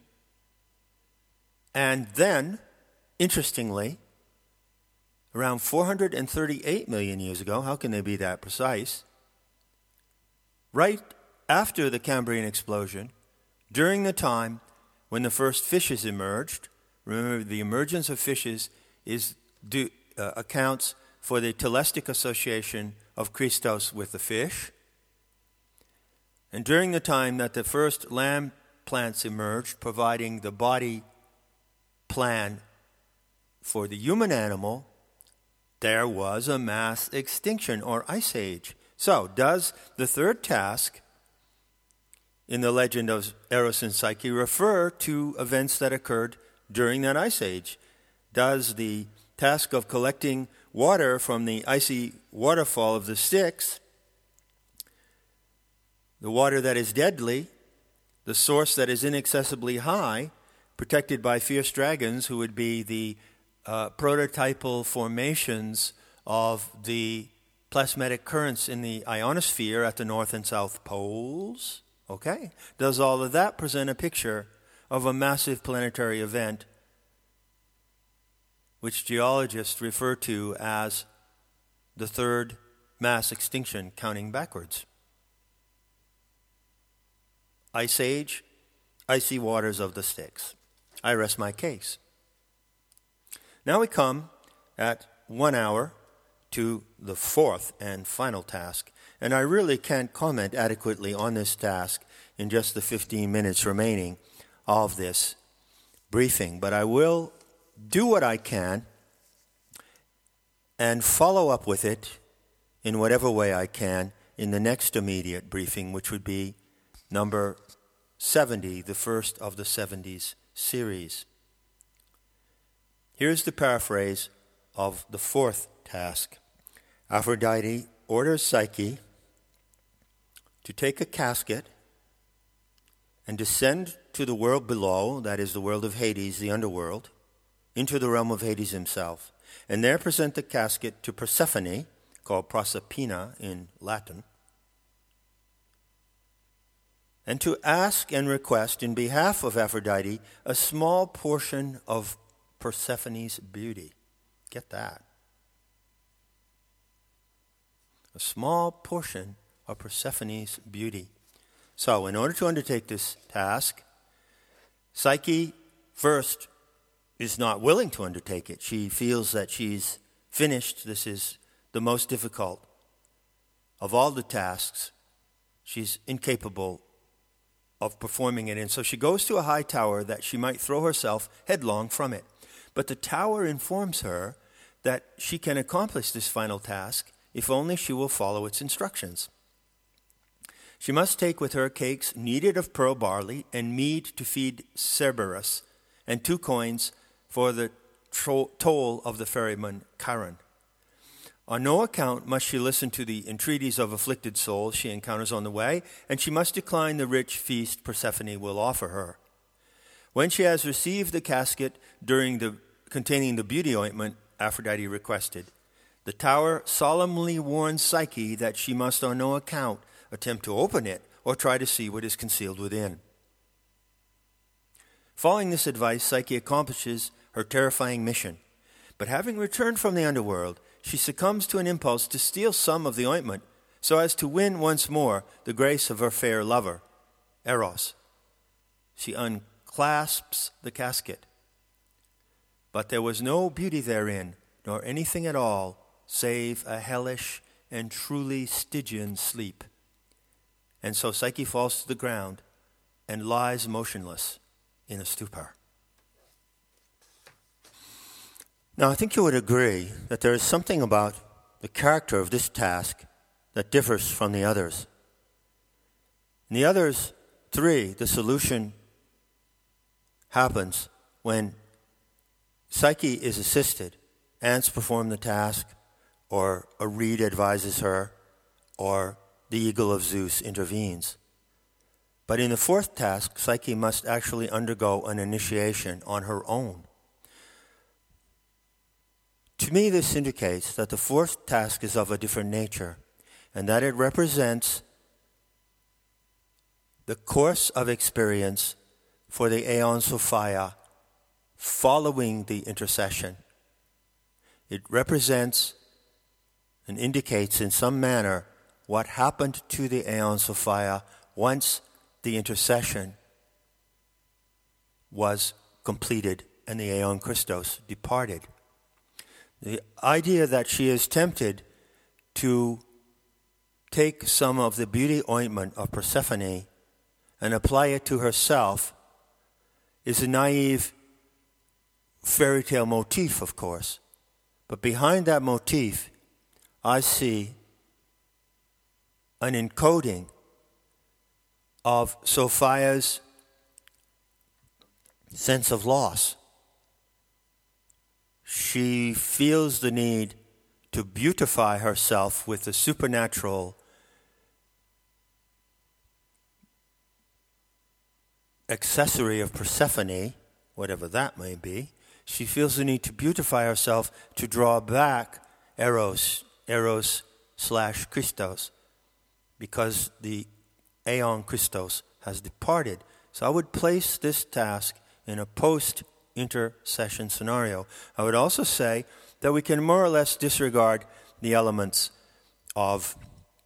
And then, interestingly, around four hundred thirty-eight million years ago, how can they be that precise? Right after the Cambrian explosion, during the time when the first fishes emerged, remember the emergence of fishes is do, uh, accounts for the telestic association of Christos with the fish. And during the time that the first land plants emerged, providing the body plan for the human animal, there was a mass extinction or ice age. So, does the third task in the legend of Eros and Psyche refer to events that occurred during that ice age? Does the task of collecting water from the icy waterfall of the Styx, the water that is deadly, the source that is inaccessibly high, protected by fierce dragons who would be the uh, prototypal formations of the plasmatic currents in the ionosphere at the north and south poles? Okay. Does all of that present a picture of a massive planetary event which geologists refer to as the third mass extinction, counting backwards? Ice Age, icy waters of the Styx. I rest my case. Now we come at one hour to the fourth and final task, and I really can't comment adequately on this task in just the fifteen minutes remaining of this briefing, but I will do what I can and follow up with it in whatever way I can in the next immediate briefing, which would be number seventy, the first of the seventies series. Here's the paraphrase of the fourth task. Aphrodite orders Psyche to take a casket and descend to the world below, that is the world of Hades, the underworld, into the realm of Hades himself, and there present the casket to Persephone, called Proserpina in Latin, and to ask and request in behalf of Aphrodite a small portion of Persephone's beauty. Get that. A small portion of Persephone's beauty. So, in order to undertake this task, Psyche first is not willing to undertake it. She feels that she's finished. This is the most difficult of all the tasks. She's incapable of performing it. And so she goes to a high tower that she might throw herself headlong from it. But the tower informs her that she can accomplish this final task if only she will follow its instructions. She must take with her cakes kneaded of pearl barley and mead to feed Cerberus, and two coins for the tro- toll of the ferryman Charon. On no account must she listen to the entreaties of afflicted souls she encounters on the way, and she must decline the rich feast Persephone will offer her. When she has received the casket during the containing the beauty ointment Aphrodite requested, the tower solemnly warns Psyche that she must on no account attempt to open it or try to see what is concealed within. Following this advice, Psyche accomplishes her terrifying mission. But having returned from the underworld, she succumbs to an impulse to steal some of the ointment so as to win once more the grace of her fair lover, Eros. She unclasps the casket. But there was no beauty therein, nor anything at all, save a hellish and truly Stygian sleep. And so Psyche falls to the ground and lies motionless in a stupor. Now, I think you would agree that there is something about the character of this task that differs from the others. In the others three, the solution happens when Psyche is assisted. Ants perform the task, or a reed advises her, or the eagle of Zeus intervenes. But in the fourth task, Psyche must actually undergo an initiation on her own. To me, this indicates that the fourth task is of a different nature, and that it represents the course of experience for the Aeon Sophia following the intercession. It represents and indicates in some manner what happened to the Aeon Sophia once the intercession was completed and the Aeon Christos departed. The idea that she is tempted to take some of the beauty ointment of Persephone and apply it to herself is a naive fairy tale motif, of course. But behind that motif, I see an encoding of Sophia's sense of loss. She feels the need to beautify herself with the supernatural accessory of Persephone, whatever that may be. She feels the need to beautify herself to draw back Eros, Eros slash Christos, because the Aeon Christos has departed. So I would place this task in a post-intercession scenario. I would also say that we can more or less disregard the elements of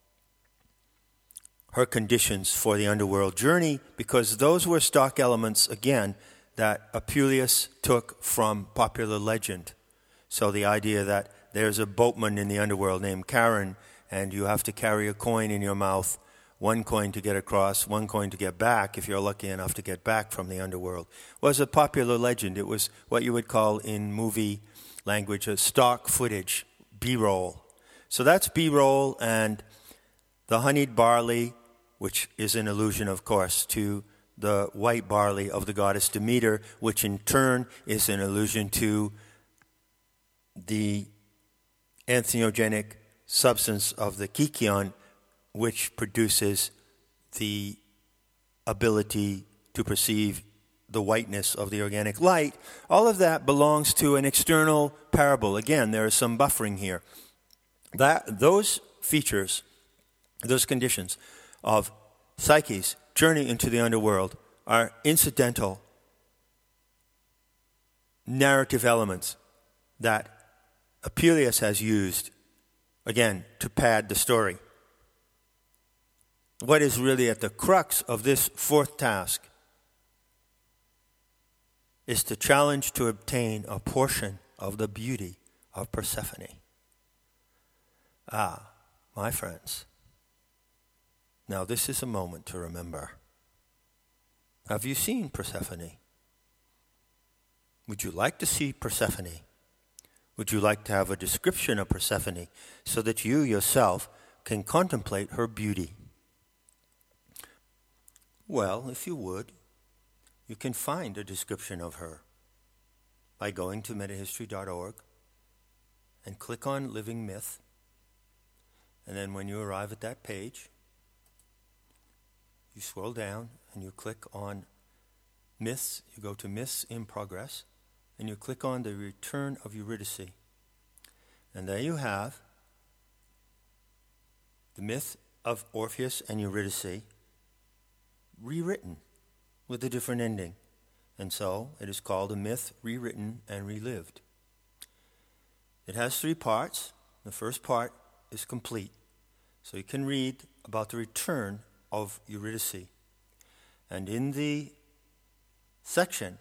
her conditions for the underworld journey, because those were stock elements, again, that Apuleius took from popular legend. So the idea that there's a boatman in the underworld named Charon, and you have to carry a coin in your mouth, one coin to get across, one coin to get back, if you're lucky enough to get back from the underworld, was a popular legend. It was what you would call in movie language a stock footage, B-roll. So that's B-roll, and the honeyed barley, which is an allusion, of course, to the white barley of the goddess Demeter, which in turn is an allusion to the entheogenic substance of the kykeon, which produces the ability to perceive the whiteness of the organic light. All of that belongs to an external parable. Again, there is some buffering here. That those features, those conditions of Psyche's journey into the underworld are incidental narrative elements that Apuleius has used, again, to pad the story. What is really at the crux of this fourth task is to challenge to obtain a portion of the beauty of Persephone. Ah, my friends, now this is a moment to remember. Have you seen Persephone? Would you like to see Persephone? Would you like to have a description of Persephone so that you yourself can contemplate her beauty? Well, if you would, you can find a description of her by going to metahistory dot org and click on Living Myth. And then when you arrive at that page, you scroll down and you click on Myths. You go to Myths in Progress, and you click on the Return of Eurydice. And there you have the myth of Orpheus and Eurydice rewritten with a different ending. And so it is called a myth rewritten and relived. It has three parts. The first part is complete. So you can read about the return of Eurydice. And in the section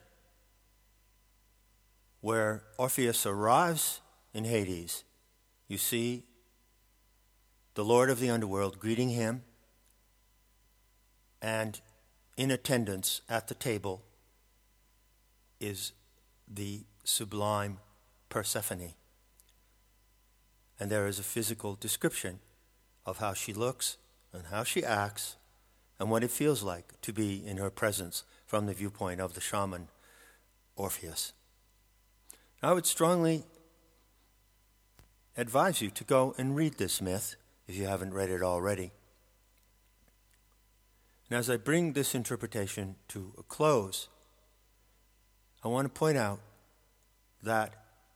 where Orpheus arrives in Hades, you see the Lord of the underworld greeting him, and in attendance at the table is the sublime Persephone. And there is a physical description of how she looks and how she acts and what it feels like to be in her presence from the viewpoint of the shaman Orpheus. I would strongly advise you to go and read this myth if you haven't read it already. And as I bring this interpretation to a close, I want to point out that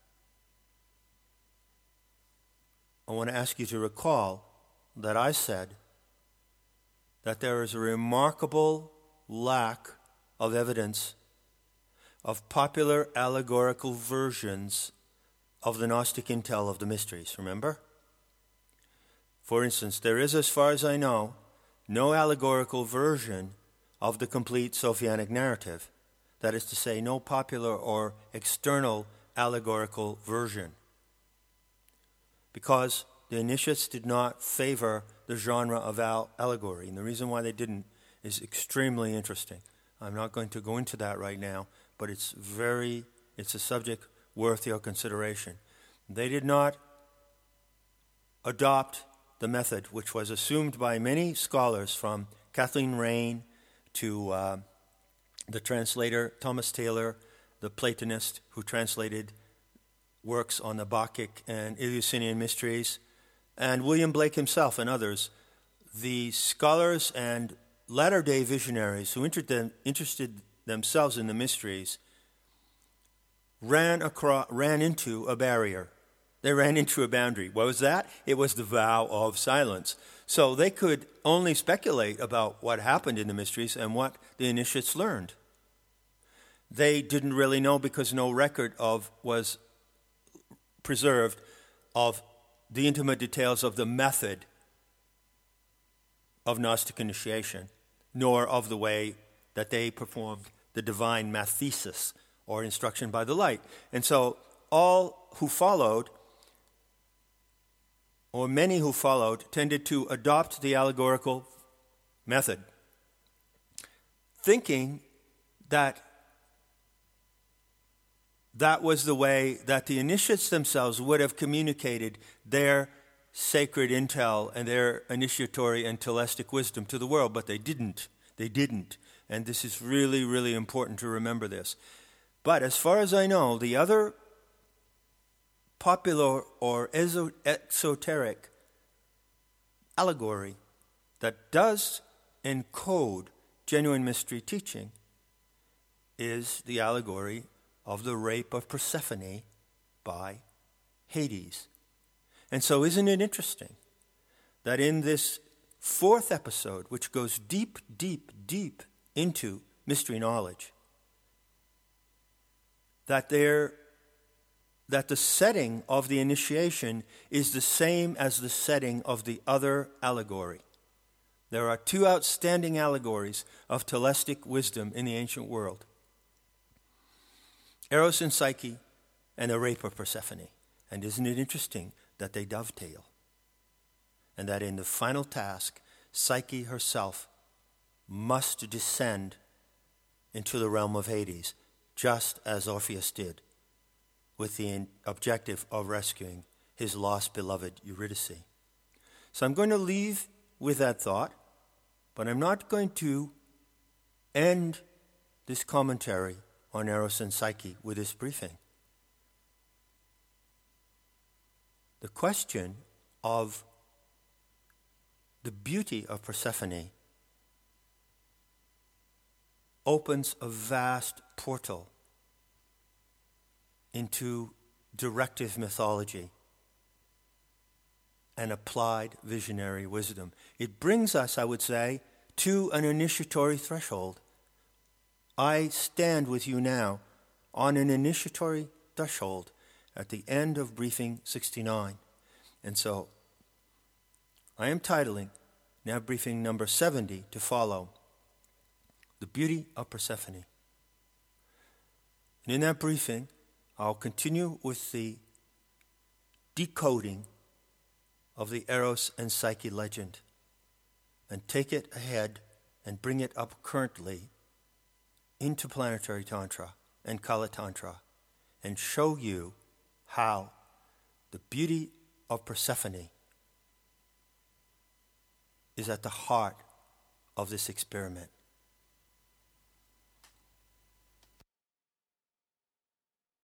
I want to ask you to recall that I said that there is a remarkable lack of evidence of popular allegorical versions of the Gnostic intel of the mysteries, remember? For instance, there is, as far as I know, no allegorical version of the complete Sophianic narrative. That is to say, no popular or external allegorical version. Because the initiates did not favor the genre of al- allegory. And the reason why they didn't is extremely interesting. I'm not going to go into that right now, but it's very, it's a subject worth your consideration. They did not adopt the method which was assumed by many scholars, from Kathleen Raine to uh, the translator Thomas Taylor, the Platonist who translated works on the Bacchic and Eleusinian mysteries, and William Blake himself and others. The scholars and latter-day visionaries who interested, interested themselves in the mysteries ran across, ran into a barrier. They ran into a boundary. What was that? It was the vow of silence. So they could only speculate about what happened in the mysteries and what the initiates learned. They didn't really know because no record of was preserved of the intimate details of the method of Gnostic initiation, nor of the way that they performed the divine mathesis, or instruction by the light. And so all who followed, or many who followed, tended to adopt the allegorical method, thinking that that was the way that the initiates themselves would have communicated their sacred intel and their initiatory and telestic wisdom to the world, but they didn't. They didn't. And this is really, really important to remember this. But as far as I know, the other popular or exoteric allegory that does encode genuine mystery teaching is the allegory of the rape of Persephone by Hades. And so isn't it interesting that in this fourth episode, which goes deep, deep, deep into mystery knowledge, that there that the setting of the initiation is the same as the setting of the other allegory. There are two outstanding allegories of telestic wisdom in the ancient world: Eros and Psyche, and the rape of Persephone. And isn't it interesting that they dovetail? And that in the final task, Psyche herself must descend into the realm of Hades, just as Orpheus did, with the objective of rescuing his lost beloved Eurydice. So I'm going to leave with that thought, but I'm not going to end this commentary on Eros and Psyche with this briefing. The question of the beauty of Persephone opens a vast portal into directive mythology and applied visionary wisdom. It brings us, I would say, to an initiatory threshold. I stand with you now on an initiatory threshold at the end of briefing sixty-nine. And so I am titling now briefing number seventy to follow, The Beauty of Persephone. And in that briefing, I'll continue with the decoding of the Eros and Psyche legend and take it ahead and bring it up currently into planetary Tantra and Kala Tantra and show you how the beauty of Persephone is at the heart of this experiment.